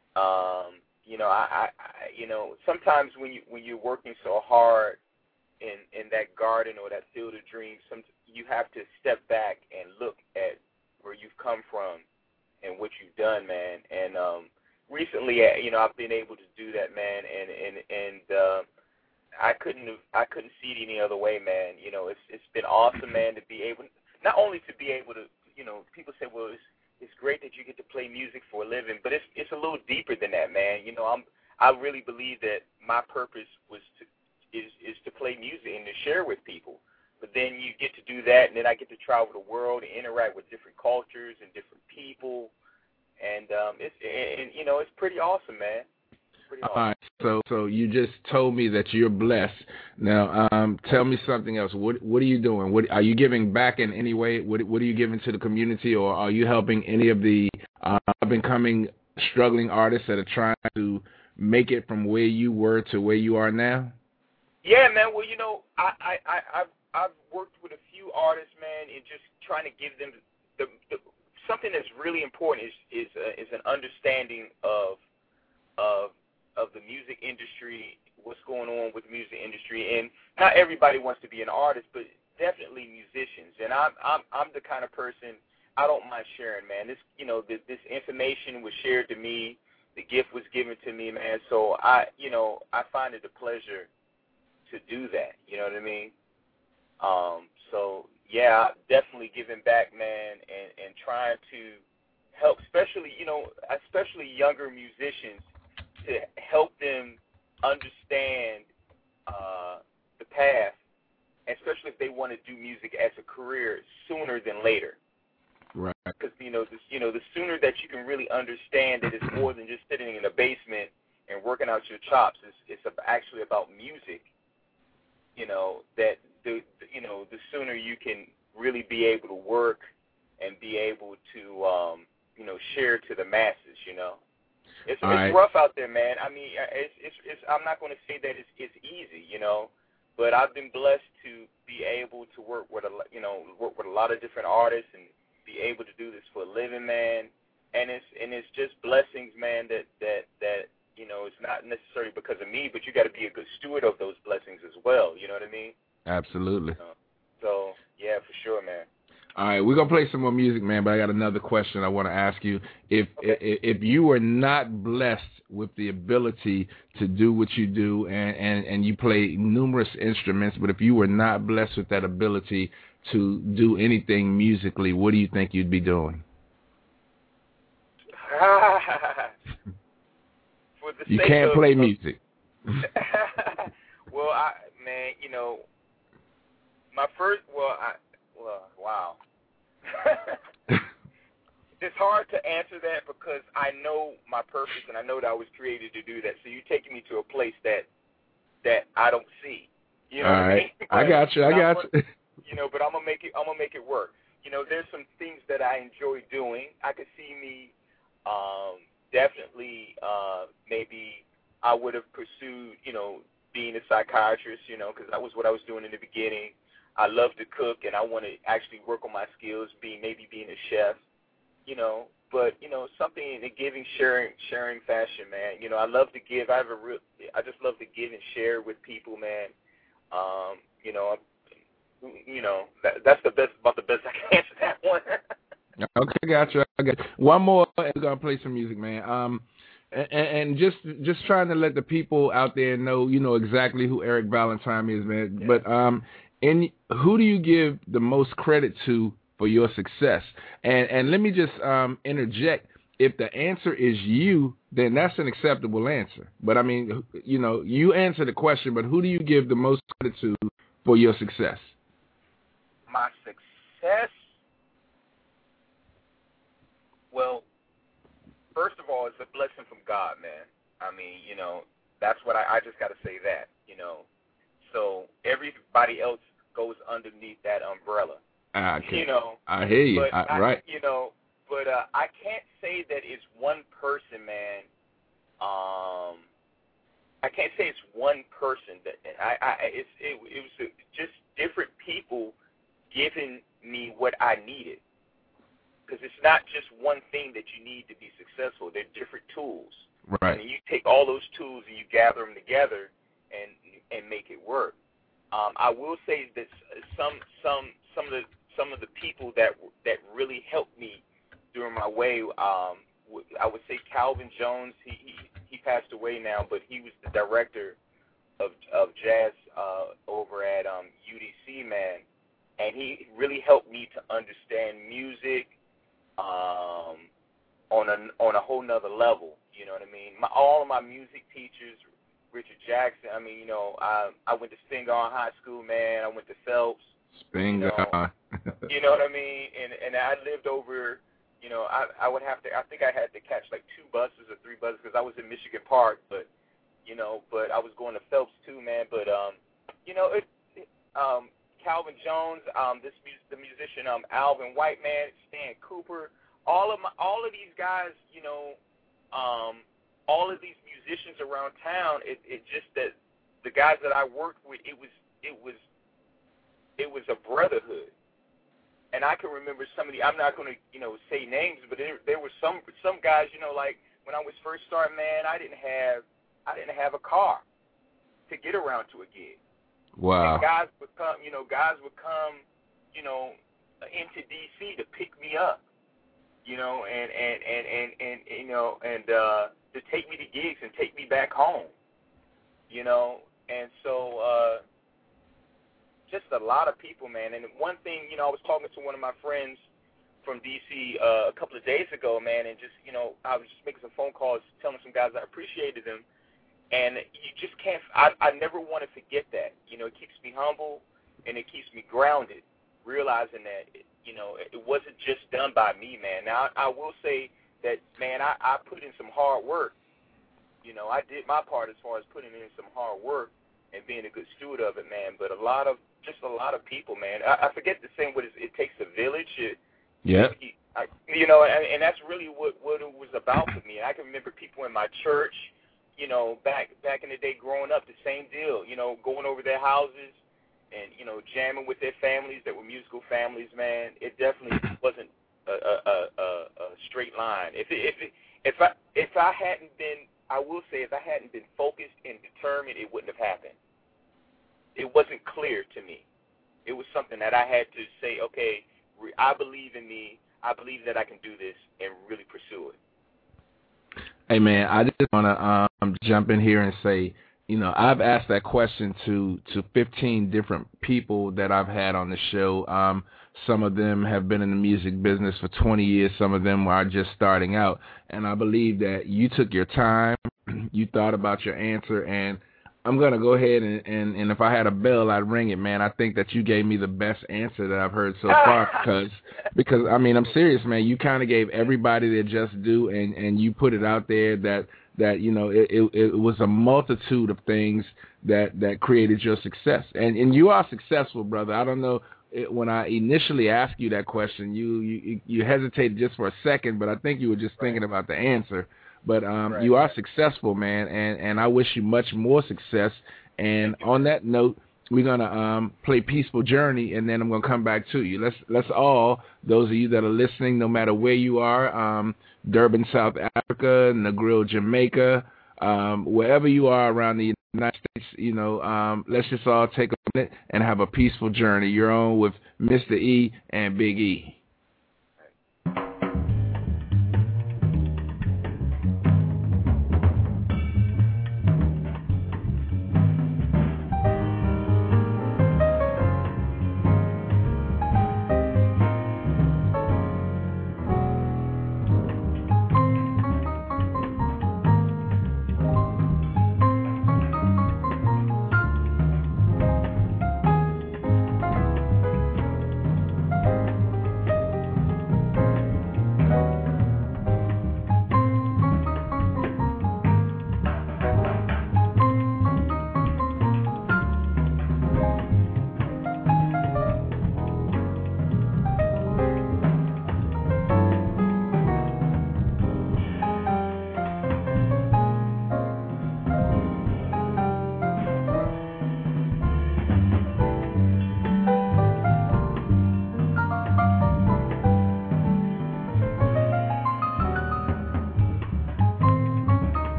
Um, you know, I, I, I you know sometimes when you when you're working so hard in in that garden or that field of dreams, some you have to step back and look at where you've come from and what you've done, man. And um, recently, you know, I've been able to do that, man, and and and uh, I couldn't have, I couldn't see it any other way, man. You know, it's it's been awesome, man, to be able, not only to be able to, you know, people say, well, it's it's great that you get to play music for a living, but it's it's a little deeper than that, man. You know, I'm I really believe that my purpose was to is is to play music and to share with people. But then you get to do that, and then I get to travel the world and interact with different cultures and different people. And um, it's and, you know it's pretty awesome, man. Pretty awesome. All right. So so you just told me that you're blessed. Now, um, tell me something else. What what are you doing? What are you giving back in any way? What what are you giving to the community, or are you helping any of the uh, up and coming struggling artists that are trying to make it from where you were to where you are now? Yeah, man. Well, you know, I I I I've, I've worked with a few artists, man, and just trying to give them the, the something that's really important is is uh, is an understanding of of of the music industry, what's going on with the music industry, and not everybody wants to be an artist, but definitely musicians. And I'm I'm I'm the kind of person, I don't mind sharing, man. This you know this, this information was shared to me, the gift was given to me, man. So I you know I find it a pleasure to do that. You know what I mean? Um, so yeah, definitely giving back, man, and, and trying to help, especially, you know, especially younger musicians, to help them understand uh, the path, especially if they want to do music as a career sooner than later. Right. Because, you know, the, you know, the sooner that you can really understand that it's more than just sitting in a basement and working out your chops, it's, it's actually about music, you know, that, the, you know, the sooner you can really be able to work and be able to, um, you know, share to the masses, you know. It's, it's right. rough out there, man. I mean, it's, it's, it's, I'm not going to say that it's, it's easy, you know, but I've been blessed to be able to work with a, you know, work with a lot of different artists and be able to do this for a living, man. And it's and it's just blessings, man. That that that you know, it's not necessarily because of me, but you got to be a good steward of those blessings as well. You know what I mean? Absolutely. You know? So yeah, for sure, man. All right, we're gonna play some more music, man. But I got another question I want to ask you. If, okay. if if you were not blessed with the ability to do what you do, and, and and you play numerous instruments, but if you were not blessed with that ability to do anything musically, what do you think you'd be doing? For the you sake can't of, play of, music. Well, I man, you know, my first, well, I, well, wow. It's hard to answer that because I know my purpose and I know that I was created to do that. So you're taking me to a place that that I don't see. You know All what I right. mean? But, I got you. I got gonna, you. You know, but I'm gonna make it. I'm gonna make it work. You know, there's some things that I enjoy doing. I could see me um, definitely uh, maybe I would have pursued, you know, being a psychiatrist. You know, because that was what I was doing in the beginning. I love to cook, and I want to actually work on my skills, being maybe being a chef. You know, but you know, something in a giving, sharing, sharing fashion, man. You know, I love to give. I have a real. I just love to give and share with people, man. Um, you know, you know, that, that's the best about the best I can answer that one. Okay, gotcha. I got you. One more, and we're gonna play some music, man. Um, and, and just just trying to let the people out there know, you know, exactly who Eric Valentine is, man. Yeah. But um, and who do you give the most credit to for your success? And and let me just um interject. If the answer is you, then that's an acceptable answer. But I mean, you know, you answer the question. But who do you give the most credit to for your success? My success? Well, first of all, it's a blessing from God, man. I mean, you know, that's what I, I just got to say that, you know. So everybody else goes underneath that umbrella. Okay. You know. I hear you. But I, I, right. You know, but uh, I can't say that it's one person, man. Um, I can't say it's one person. That I, I it's, it, it was just different people giving me what I needed. Because it's not just one thing that you need to be successful. They're different tools. Right. And you take all those tools and you gather them together and and make it work. Um, I will say that some some some of the some of the people that that really helped me during my way, um, I would say Calvin Jones. He, he he passed away now, but he was the director of of jazz uh, over at um, U D C, man, and he really helped me to understand music um, on a on a whole nother level. You know what I mean? My, all of my music teachers, Richard Jackson. I mean, you know, I I went to Spingarn High School, man. I went to Phelps. Spingarn. You know, you know what I mean? And and I lived over. You know, I I would have to. I think I had to catch like two buses or three buses because I was in Michigan Park. But you know, but I was going to Phelps too, man. But um, you know, it, it um. Calvin Jones, um, this the musician, um, Alvin White, man, Stan Cooper, all of my, all of these guys, you know, um, all of these musicians around town. It, it just that the guys that I worked with, it was, it was, it was a brotherhood. And I can remember some of the. I'm not going to, you know, say names, but there, there were some, some guys, you know, like when I was first starting, man, I didn't have, I didn't have a car to get around to a gig. Wow. And guys would come, you know, guys would come, you know, into D C to pick me up, you know, and, and, and, and, and you know, and uh, to take me to gigs and take me back home, you know. And so uh, just a lot of people, man. And one thing, you know, I was talking to one of my friends from D C uh, a couple of days ago, man, and just, you know, I was just making some phone calls, telling some guys I appreciated them. And you just can't, I, I never want to forget that. You know, it keeps me humble and it keeps me grounded, realizing that, it, you know, it wasn't just done by me, man. Now, I, I will say that, man, I, I put in some hard work. You know, I did my part as far as putting in some hard work and being a good steward of it, man. But a lot of, just a lot of people, man. I, I forget the saying, what is, it takes a village. It, yeah. I, you know, and, and that's really what, what it was about for me. And I can remember people in my church, you know, back back in the day growing up, the same deal, you know, going over their houses and, you know, jamming with their families that were musical families, man. It definitely wasn't a, a, a, a straight line. If it, if it, if I if I hadn't been, I will say, if I hadn't been focused and determined, it wouldn't have happened. It wasn't clear to me. It was something that I had to say, okay, I believe in me. I believe that I can do this and really pursue it. Hey, man, I just want to um, jump in here and say, you know, I've asked that question to, to fifteen different people that I've had on the show. Um, some of them have been in the music business for twenty years. Some of them are just starting out. And I believe that you took your time, you thought about your answer, and I'm going to go ahead and, and, and if I had a bell, I'd ring it, man. I think that you gave me the best answer that I've heard so far because, because I mean, I'm serious, man. You kind of gave everybody their just due, and, and you put it out there that, that you know, it, it, it was a multitude of things that, that created your success. And, and you are successful, brother. I don't know. It, when I initially asked you that question, you, you, you hesitated just for a second, but I think you were just thinking about the answer. But um, right. You are successful, man, and, and I wish you much more success. And on that note, we're going to um, play Peaceful Journey, and then I'm going to come back to you. Let's let's all, those of you that are listening, no matter where you are, um, Durban, South Africa, Negril, Jamaica, um, wherever you are around the United States, you know, um, let's just all take a minute and have a peaceful journey. You're on with Mister E and Big E.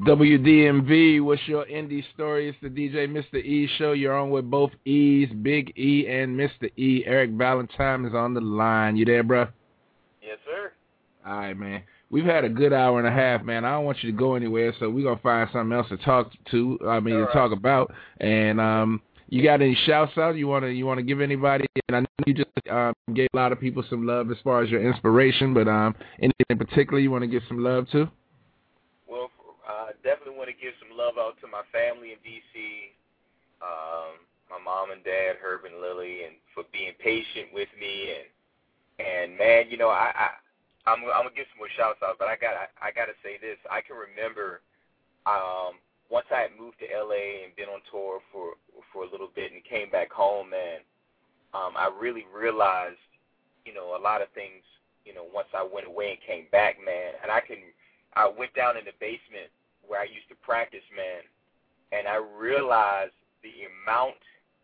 W D M V, what's your indie story? It's the D J Mister E show. You're on with both E's, Big E and Mister E. Eric Valentine is on the line. You there, bro? Yes, sir. All right, man. We've had a good hour and a half, man. I don't want you to go anywhere, so we're going to find something else to talk to, I mean, All to right. talk about. And um, you got any shouts out you want to you want to give anybody? And I know you just um, gave a lot of people some love as far as your inspiration, but um, anything in particular you want to give some love to? Well, I uh, definitely want to give some love out to my family in D C, um, my mom and dad, Herb and Lily, and for being patient with me. And, and man, you know, I... I I'm, I'm gonna give some more shouts out, but I got I, I got to say this. I can remember um, once I had moved to L A and been on tour for for a little bit and came back home, man. Um, I really realized, you know, a lot of things. You know, once I went away and came back, man. And I can I went down in the basement where I used to practice, man, and I realized the amount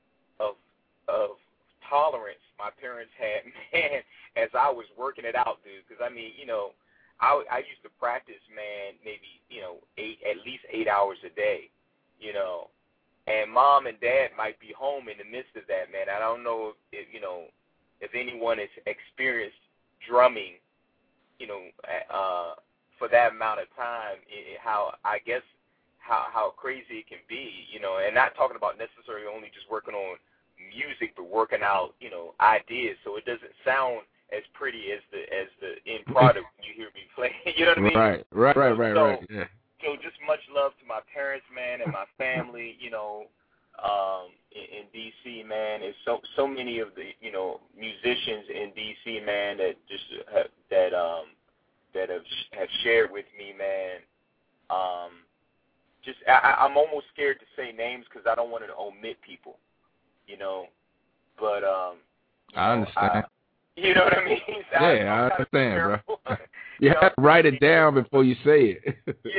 of of tolerance my parents had, man, as I was working it out, dude. Because, I mean, you know, I, I used to practice, man, maybe, you know, eight at least eight hours a day, you know. And mom and dad might be home in the midst of that, man. I don't know if, you know, if anyone has experienced drumming, you know, uh, for that amount of time, it, how, I guess, how, how crazy it can be, you know. And not talking about necessarily only just working on music, but working out, you know, ideas, so it doesn't sound as pretty as the as the end product when you hear me play. You know what I mean? Right, right, right, right, so, right. Yeah. So just much love to my parents, man, and my family. You know, um, in, in D C, man, and so so many of the you know musicians in D C, man, that just have, that um that have have shared with me, man. Um, just I, I'm almost scared to say names because I don't want to omit people. You know, but um, I know, understand. I, you know what I mean? So yeah, I, I understand, bro. You, you have to write it down before you say it.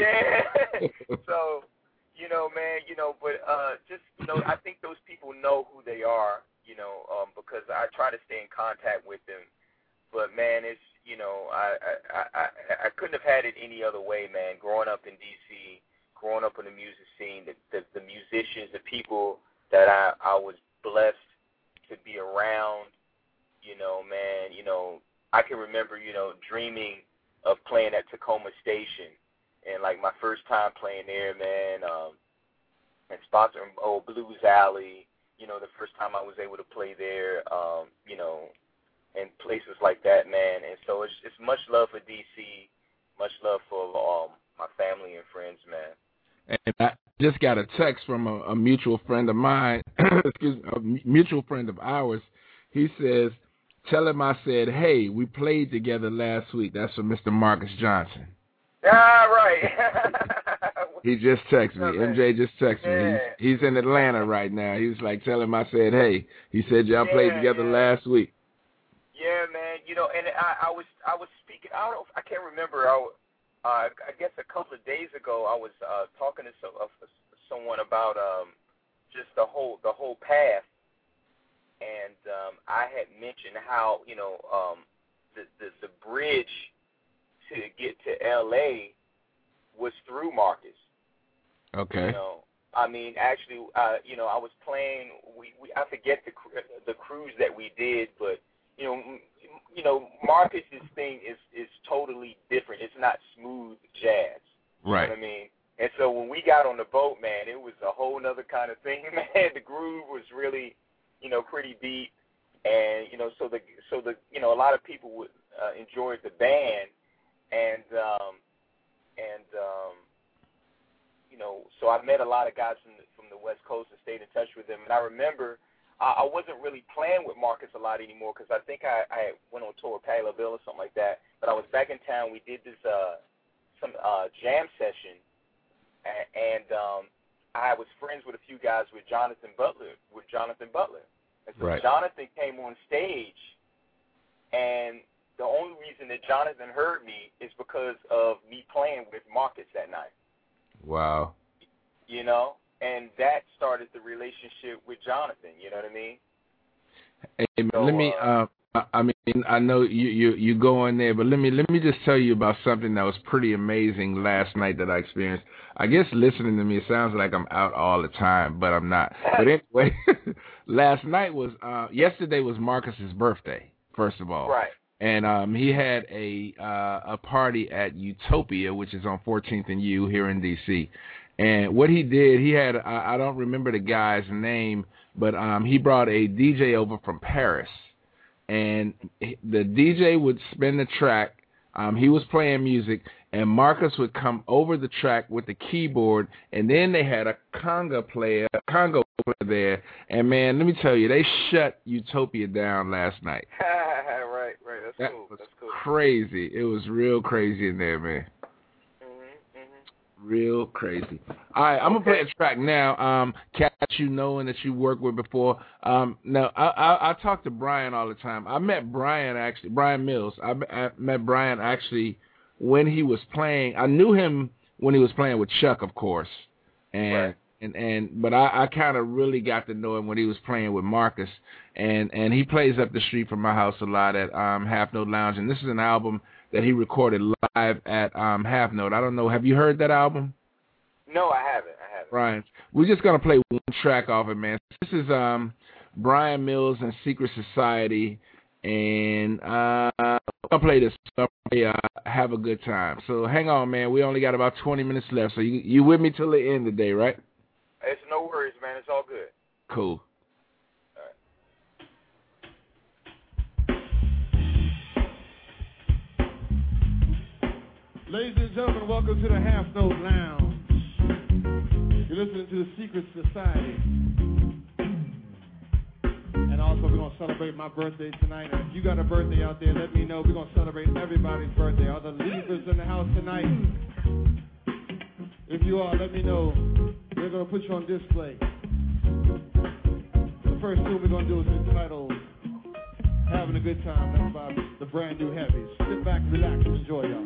Yeah. So, you know, man, you know, but uh, just you know, I think those people know who they are, you know, um, because I try to stay in contact with them. But man, it's you know, I I I, I couldn't have had it any other way, man. Growing up in D C, growing up in the music scene, the the, the musicians, the people that I I was blessed to be around, you know, man, you know, I can remember, you know, dreaming of playing at Tacoma Station, and like my first time playing there, man, um, and sponsoring oh Blues Alley, you know, the first time I was able to play there, um, you know, and places like that, man, and so it's it's much love for D C, much love for um my family and friends, man. And I just got a text from a, a mutual friend of mine, excuse me, a mutual friend of ours. He says, tell him I said, hey, we played together last week. That's from Mister Marcus Johnson. Ah, right. He just texted me. M J just texted yeah. me. He's, he's in Atlanta right now. He was like, tell him I said, hey. He said, y'all yeah, played together yeah. last week. Yeah, man. You know, and I, I was I was speaking, I don't know, I can't remember. I Uh, I guess a couple of days ago, I was uh, talking to some, uh, someone about um, just the whole the whole path, and um, I had mentioned how you know um, the, the the bridge to get to L A was through Marcus. Okay. You know, I mean, actually, uh, you know, I was playing. We, we I forget the the cruise that we did, but you know. You know, Marcus's thing is is totally different. It's not smooth jazz. You right. know what I mean? And so when we got on the boat, man, it was a whole other kind of thing, man. The groove was really, you know, pretty deep, and you know, so the so the you know, a lot of people would uh, enjoyed the band, and um, and um, you know, so I met a lot of guys from the, from the West Coast and stayed in touch with them, and I remember. I wasn't really playing with Marcus a lot anymore because I think I, I went on tour with Patti LaBelle or something like that. But I was back in town. We did this uh, some uh, jam session, and, and um, I was friends with a few guys with Jonathan Butler. With Jonathan Butler, and so right. Jonathan came on stage, and the only reason that Jonathan heard me is because of me playing with Marcus that night. Wow. You know. And that started the relationship with Jonathan. You know what I mean? Hey, so, let me uh, uh, I mean, I know you, you you go in there, but let me let me just tell you about something that was pretty amazing last night that I experienced. I guess listening to me, it sounds like I'm out all the time, but I'm not. But anyway, last night was uh, yesterday was Marcus's birthday. First of all, right, and um, he had a uh, a party at Utopia, which is on fourteenth and U here in D C. And what he did, he had I, I don't remember the guy's name, but um, he brought a D J over from Paris. And the D J would spin the track. Um, he was playing music, and Marcus would come over the track with the keyboard, and then they had a conga player, conga player there. And man, let me tell you, they shut Utopia down last night. right, right. That's that cool. Was That's cool. Crazy. It was real crazy in there, man. Real crazy. All right, I'm gonna play a track now. Um, Catch you knowing that you worked with before. Um, now I, I I talk to Brian all the time. I met Brian actually, Brian Mills. I, I met Brian actually when he was playing. I knew him when he was playing with Chuck, of course, and right. and and but I, I kind of really got to know him when he was playing with Marcus, and and he plays up the street from my house a lot at um, Half Note Lounge, and this is an album that he recorded live at um, Half Note. I don't know. Have you heard that album? No, I haven't. I haven't. Brian, we're just gonna play one track off it, man. This is um, Brian Mills and Secret Society, and uh, I'll play this. I'll play, uh, have a good time. So hang on, man. We only got about twenty minutes left. So you you with me till the end of the day, right? It's no worries, man. It's all good. Cool. Ladies and gentlemen, welcome to the Half Note Lounge. You're listening to the Secret Society. And also, we're going to celebrate my birthday tonight. And if you got a birthday out there, let me know. We're going to celebrate everybody's birthday. Are the leavers in the house tonight? If you are, let me know. We're going to put you on display. The first tune we're going to do is entitled Having a Good Time. That's by the brand new Heavies. Sit back, relax, and enjoy, y'all.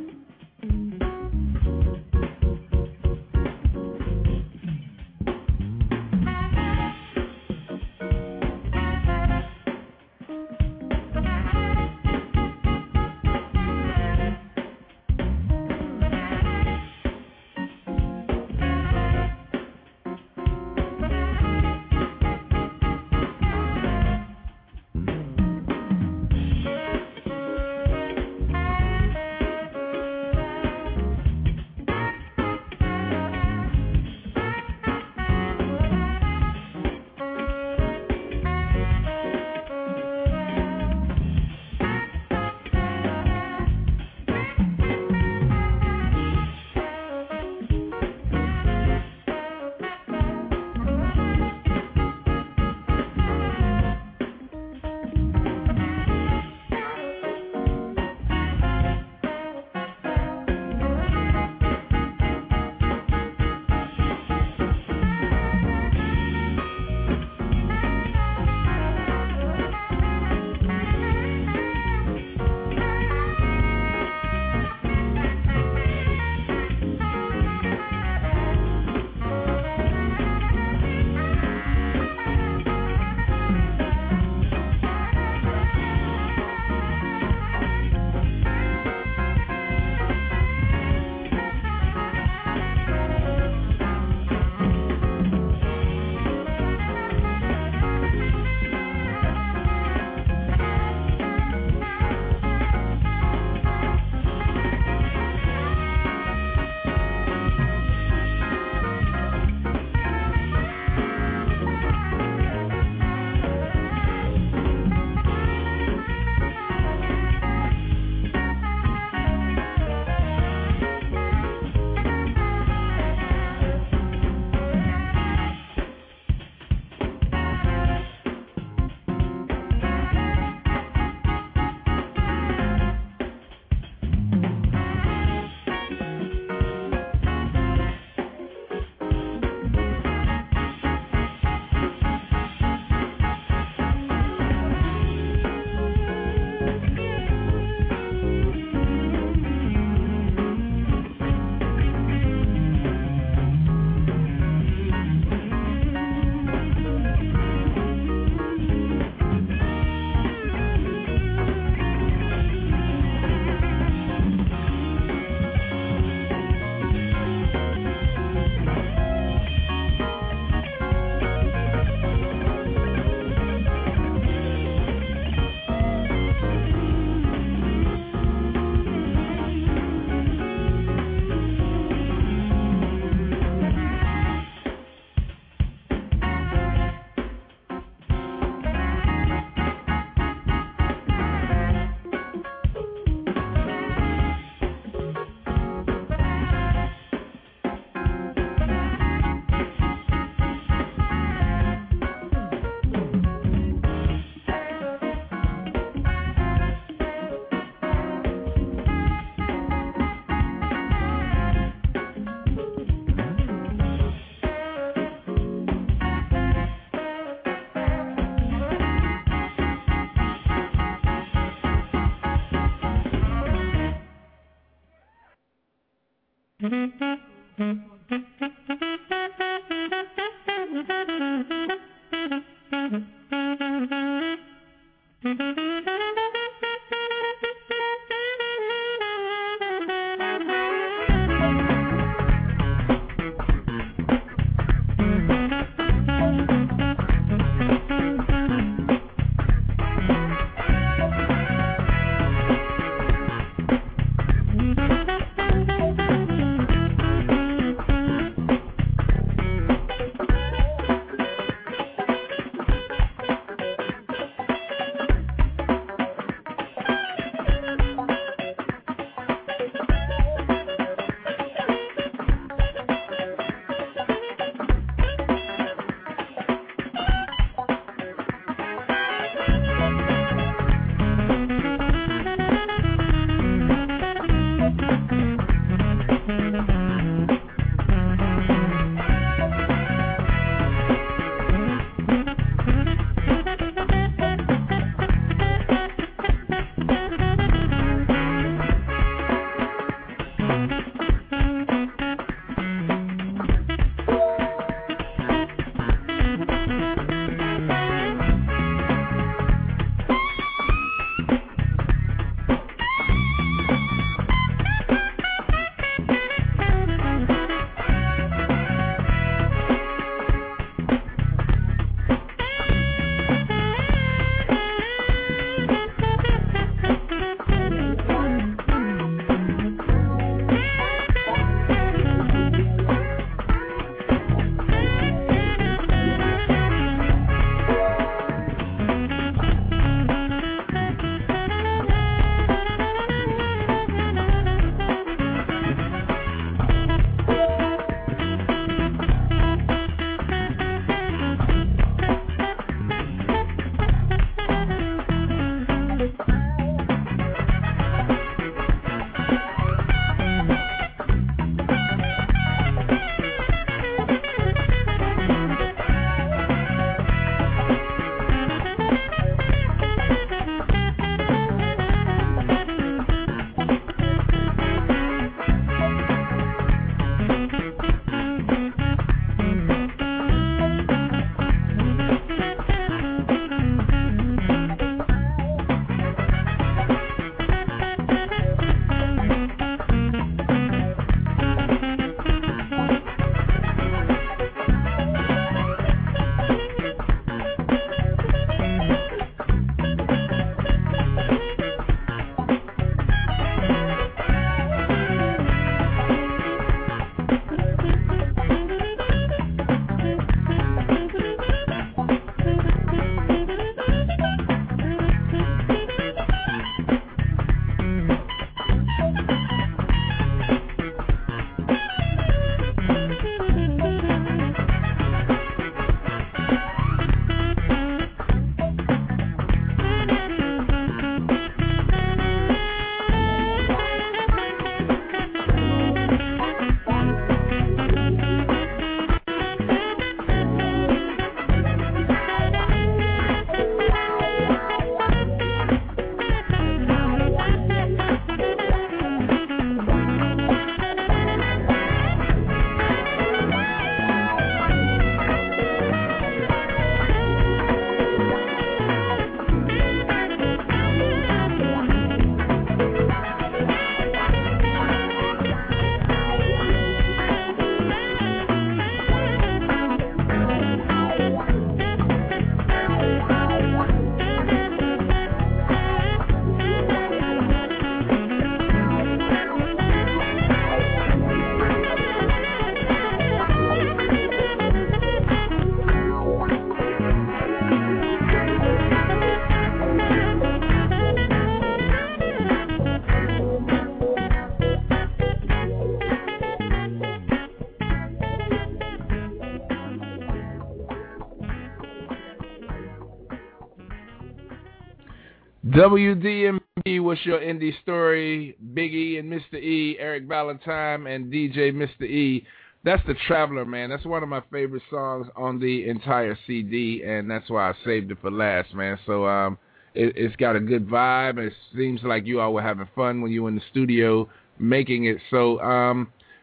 W D M B, what's your indie story? Biggie and Mister E, Eric Valentine, and D J Mister E. That's The Traveler, man. That's one of my favorite songs on the entire C D, and that's why I saved it for last, man. So um, it, it's got a good vibe. It seems like you all were having fun when you were in the studio making it. So um,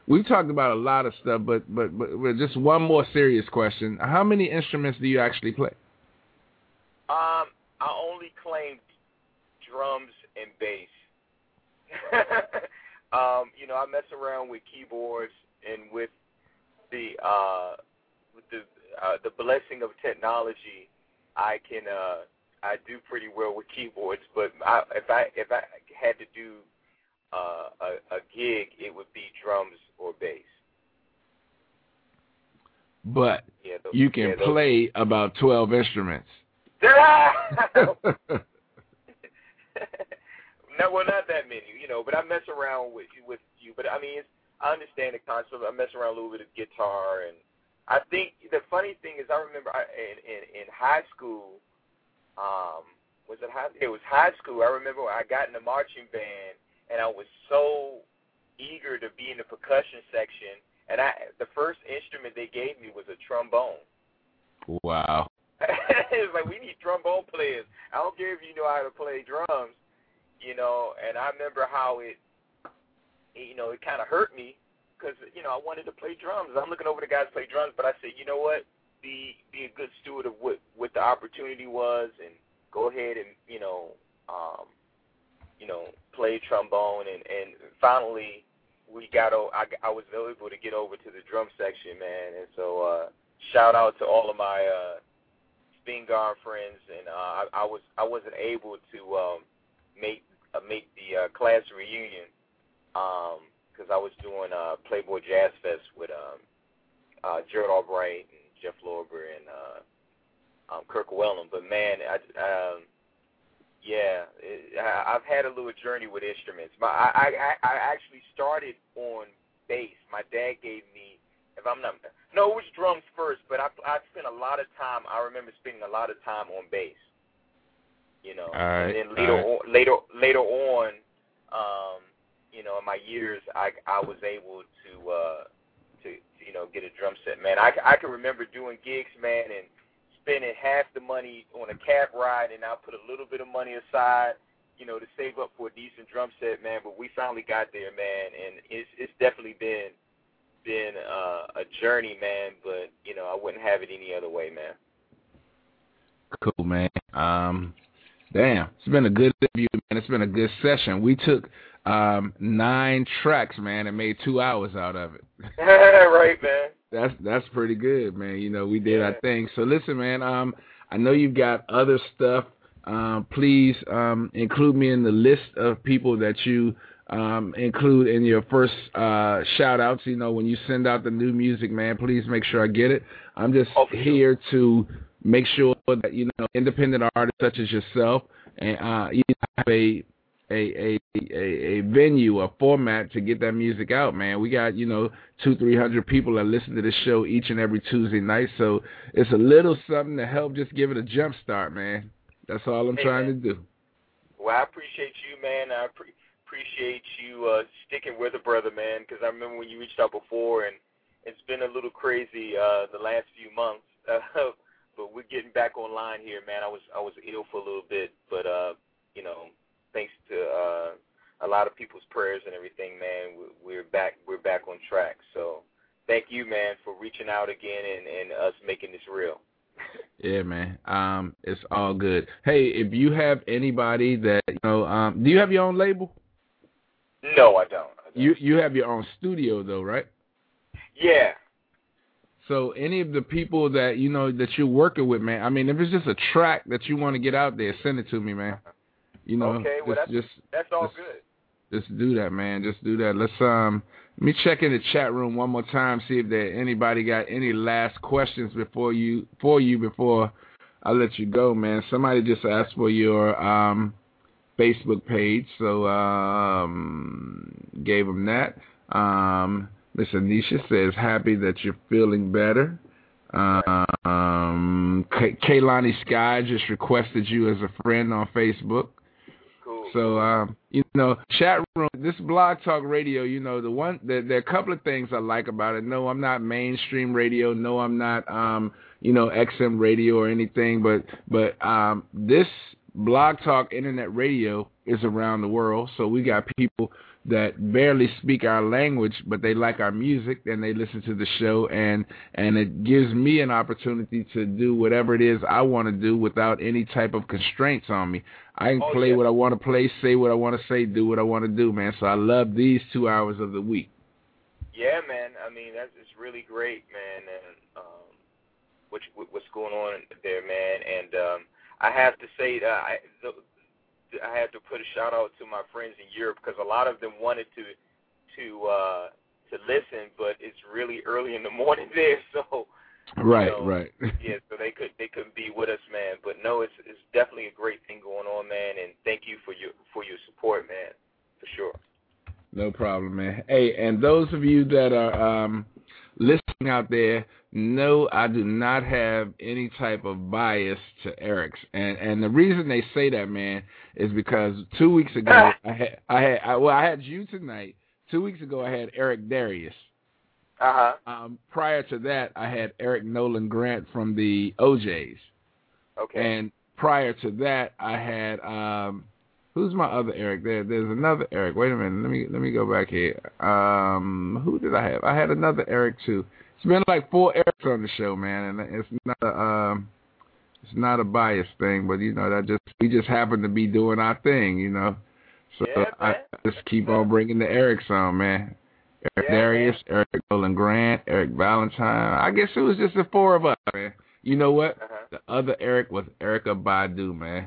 we've talked about a lot of stuff, but, but but but just one more serious question: how many instruments do you actually play? Um, I only claim drums and bass. um, you know, I mess around with keyboards and with the uh, with the uh, the blessing of technology. I can uh, I do pretty well with keyboards, but I, if I if I had to do uh, a, a gig, it would be drums or bass. But yeah, those, you can yeah, play about twelve instruments. no, well, not that many, you know. But I mess around with with you. But I mean, it's, I understand the concept. I mess around a little bit of guitar, and I think the funny thing is, I remember I, in, in in high school. Um, was it high? It was high school. I remember I got in the marching band, and I was so eager to be in the percussion section. And I, the first instrument they gave me was a trombone. Wow. It was like, we need trombone players. I don't care if you know how to play drums, you know. And I remember how it, you know, it kind of hurt me because, you know, I wanted to play drums. I'm looking over the guys play drums, but I said, you know what? Be be a good steward of what, what the opportunity was, and go ahead and, you know, um, you know, play trombone. And, and finally, we got. I, I was able to get over to the drum section, man. And so, uh, shout out to all of my uh, Spingarn friends. And uh, I, I was I wasn't able to um, make uh, make the uh, class reunion because um, I was doing uh, Playboy Jazz Fest with um, uh, Gerald Albright and Jeff Lorber and uh, um, Kirk Whelan. But man, I, um, yeah, it, I, I've had a little journey with instruments. My, I, I I actually started on bass. My dad gave me, if I'm not, no, it was drums first. But I I spent a lot of time. I remember spending a lot of time on bass. You know, all right, and then later right. on, later later on, um, you know, in my years, I I was able to. Uh, To, you know, get a drum set, man. I, I can remember doing gigs, man, and spending half the money on a cab ride, and I put a little bit of money aside, you know, to save up for a decent drum set, man. But we finally got there, man, and it's it's definitely been been uh, a journey, man. But you know, I wouldn't have it any other way, man. Cool, man. Um, damn, it's been a good interview, man. It's been a good session. We took um nine tracks, man, and made two hours out of it. Right, man. That's that's pretty good, man. You know, we did yeah. our thing. So listen, man, um I know you've got other stuff. Um please um include me in the list of people that you um include in your first uh shout outs. You know, when you send out the new music, man, please make sure I get it. I'm just oh, here sure. to make sure that, you know, independent artists such as yourself and uh you have a A, a a a venue, a format to get that music out, man. We got, you know, two, three hundred people that listen to this show each and every Tuesday night, so it's a little something to help just give it a jump start, man. That's all I'm hey, trying man. to do. Well, I appreciate you, man. I pre- appreciate you uh, sticking with a brother, man, because I remember when you reached out before, and it's been a little crazy uh, the last few months, uh, but we're getting back online here, man. I was I was ill for a little bit, but uh, you know. Thanks to uh, a lot of people's prayers and everything, man, we're back. We're back on track. So, thank you, man, for reaching out again and, and us making this real. Yeah, man. Um, it's all good. Hey, if you have anybody that you know, um, do you have your own label? No, I don't. I don't. You you have your own studio though, right? Yeah. So any of the people that you know that you're working with, man. I mean, if it's just a track that you want to get out there, send it to me, man. You know, okay, well, just, that's, just, that's all just, good. Just do that, man. Just do that. Let's um, let me check in the chat room one more time, see if there anybody got any last questions before you for you before I let you go, man. Somebody just asked for your um Facebook page, so um, gave them that. Um, Miss Anisha says happy that you're feeling better. Um, K- Kaylani Sky just requested you as a friend on Facebook. Cool. So, um, you know, chat room, this Blog Talk Radio, you know, the one, there, there are a couple of things I like about it. No, I'm not mainstream radio. No, I'm not, um, you know, X M radio or anything. But, but um, this Blog Talk Internet Radio is around the world. So we got people that barely speak our language, but they like our music and they listen to the show, and and it gives me an opportunity to do whatever it is I want to do without any type of constraints on me. I can oh, play yeah. what I want to play, say what I want to say, do what I want to do, man. So I love these two hours of the week. Yeah, man. I mean, that's it's really great, man. And um, which what's going on there, man. And um, I have to say that I. The, I had to put a shout out to my friends in Europe because a lot of them wanted to to uh, to listen, but it's really early in the morning there, so right, you know, right. yeah, so they could they couldn't be with us, man. But no, it's it's definitely a great thing going on, man, and thank you for your for your support, man, for sure. No problem, man. Hey, and those of you that are um, listening out there, no, I do not have any type of bias to Eric's, and and the reason they say that, man, is because two weeks ago I had I had I, well I had you tonight. Two weeks ago I had Eric Darius. Uh huh. Um, prior to that, I had Eric Nolan Grant from the O Js. Okay. And prior to that, I had um, who's my other Eric? There, there's another Eric. Wait a minute. Let me let me go back here. Um, who did I have? I had another Eric too. It's been like four Erics on the show, man, and it's not a um, it's not a bias thing, but you know that just we just happen to be doing our thing, you know. So yeah, I just keep on bringing the Erics on, man. Eric yeah, Darius, man. Eric Nolan Grant, Eric Valentine. I guess it was just the four of us, man. You know what? Uh-huh. The other Eric was Erykah Badu, man.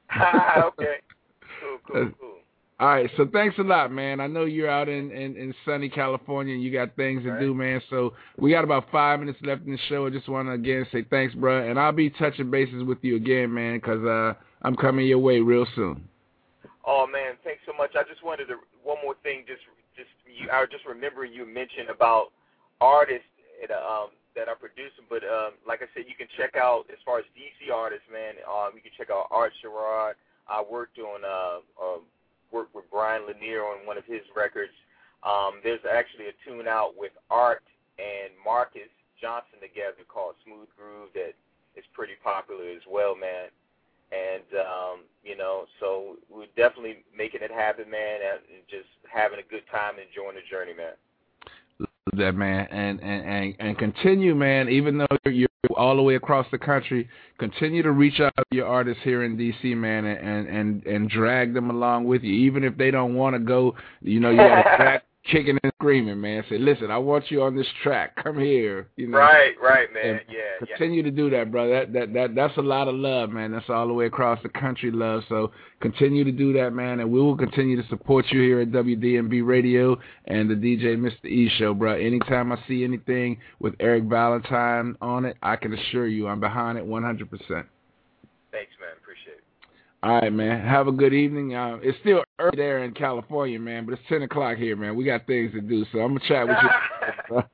Okay. Cool, cool, cool. All right, so thanks a lot, man. I know you're out in, in, in sunny California and you got things to right. do, man. So we got about five minutes left in the show. I just want to, again, say thanks, bro. And I'll be touching bases with you again, man, because uh, I'm coming your way real soon. Oh, man, thanks so much. I just wanted to, one more thing, just just you, I was just remembering you mentioned about artists that, um, that are producing, but um, like I said, you can check out, as far as D C artists, man, um, you can check out Art Sherrod. I worked on, uh, uh, worked with Brian Lanier on one of his records. Um, there's actually a tune out with Art and Marcus Johnson together called Smooth Groove that is pretty popular as well, man. And, um, you know, so we're definitely making it happen, man, and just having a good time and enjoying the journey, man. Love that, man. And, and, and, and continue, man, even though you're all the way across the country, continue to reach out to your artists here in D C, man, and, and, and drag them along with you. Even if they don't want to go, you know, you got to drag kicking and screaming, man. Say, listen, I want you on this track. Come here. You know? Right, right, man. And yeah. Continue yeah. to do that, bro. That that that that's a lot of love, man. That's all the way across the country love. So continue to do that, man, and we will continue to support you here at W D M B Radio and the D J Mister E Show, bro. Anytime I see anything with Eric Valentine on it, I can assure you I'm behind it one hundred percent. Thanks, man. Appreciate it. All right, man. Have a good evening. Uh, it's still early there in California, man, but it's ten o'clock here, man. We got things to do, so I'm going to chat with you. All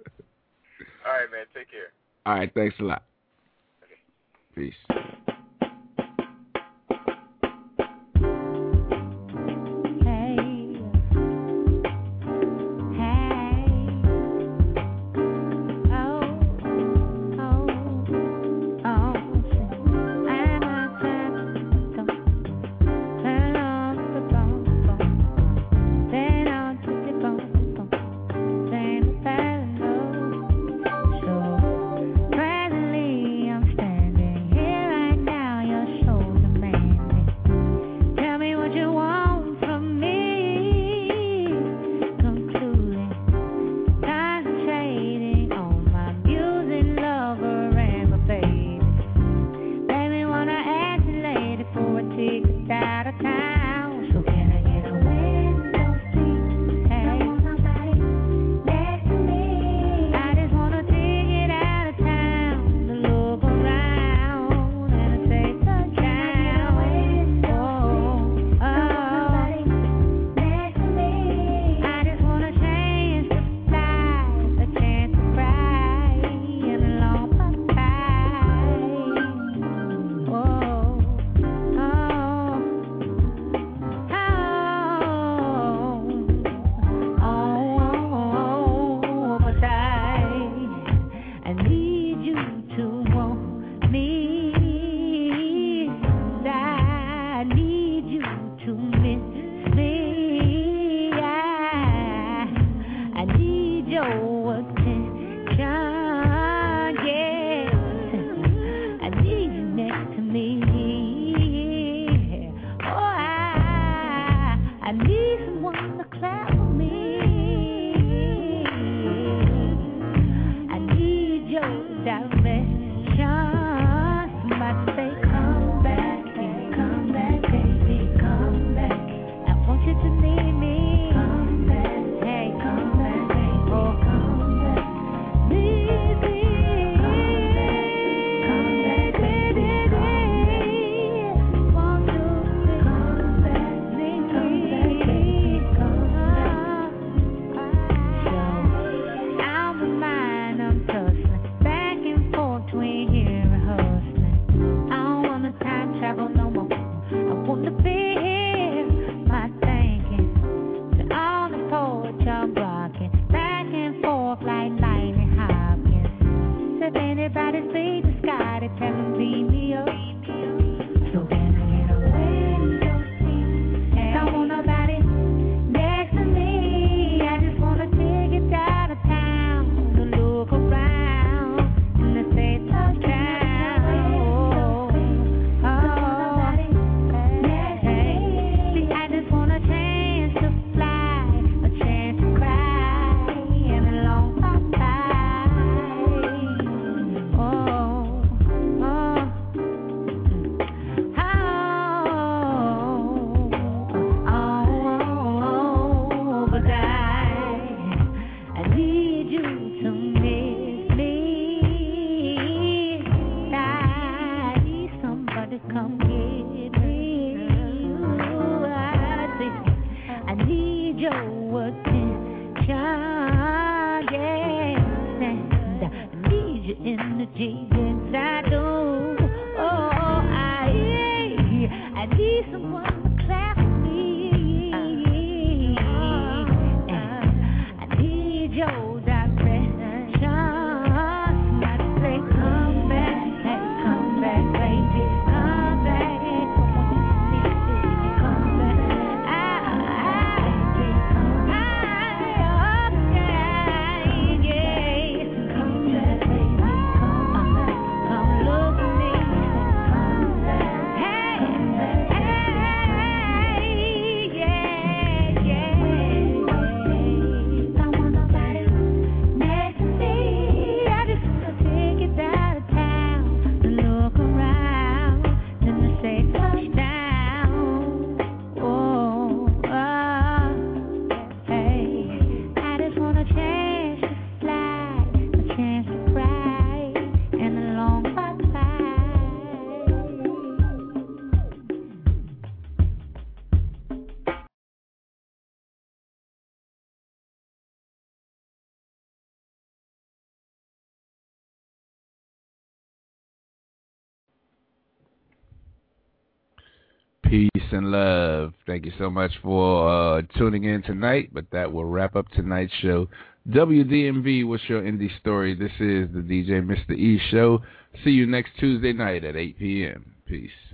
right, man. Take care. All right. Thanks a lot. Okay. Peace. Here Peace and love. Thank you so much for uh, tuning in tonight, but that will wrap up tonight's show. W D M V, what's your indie story? This is the D J Mister E Show. See you next Tuesday night at eight p.m. Peace.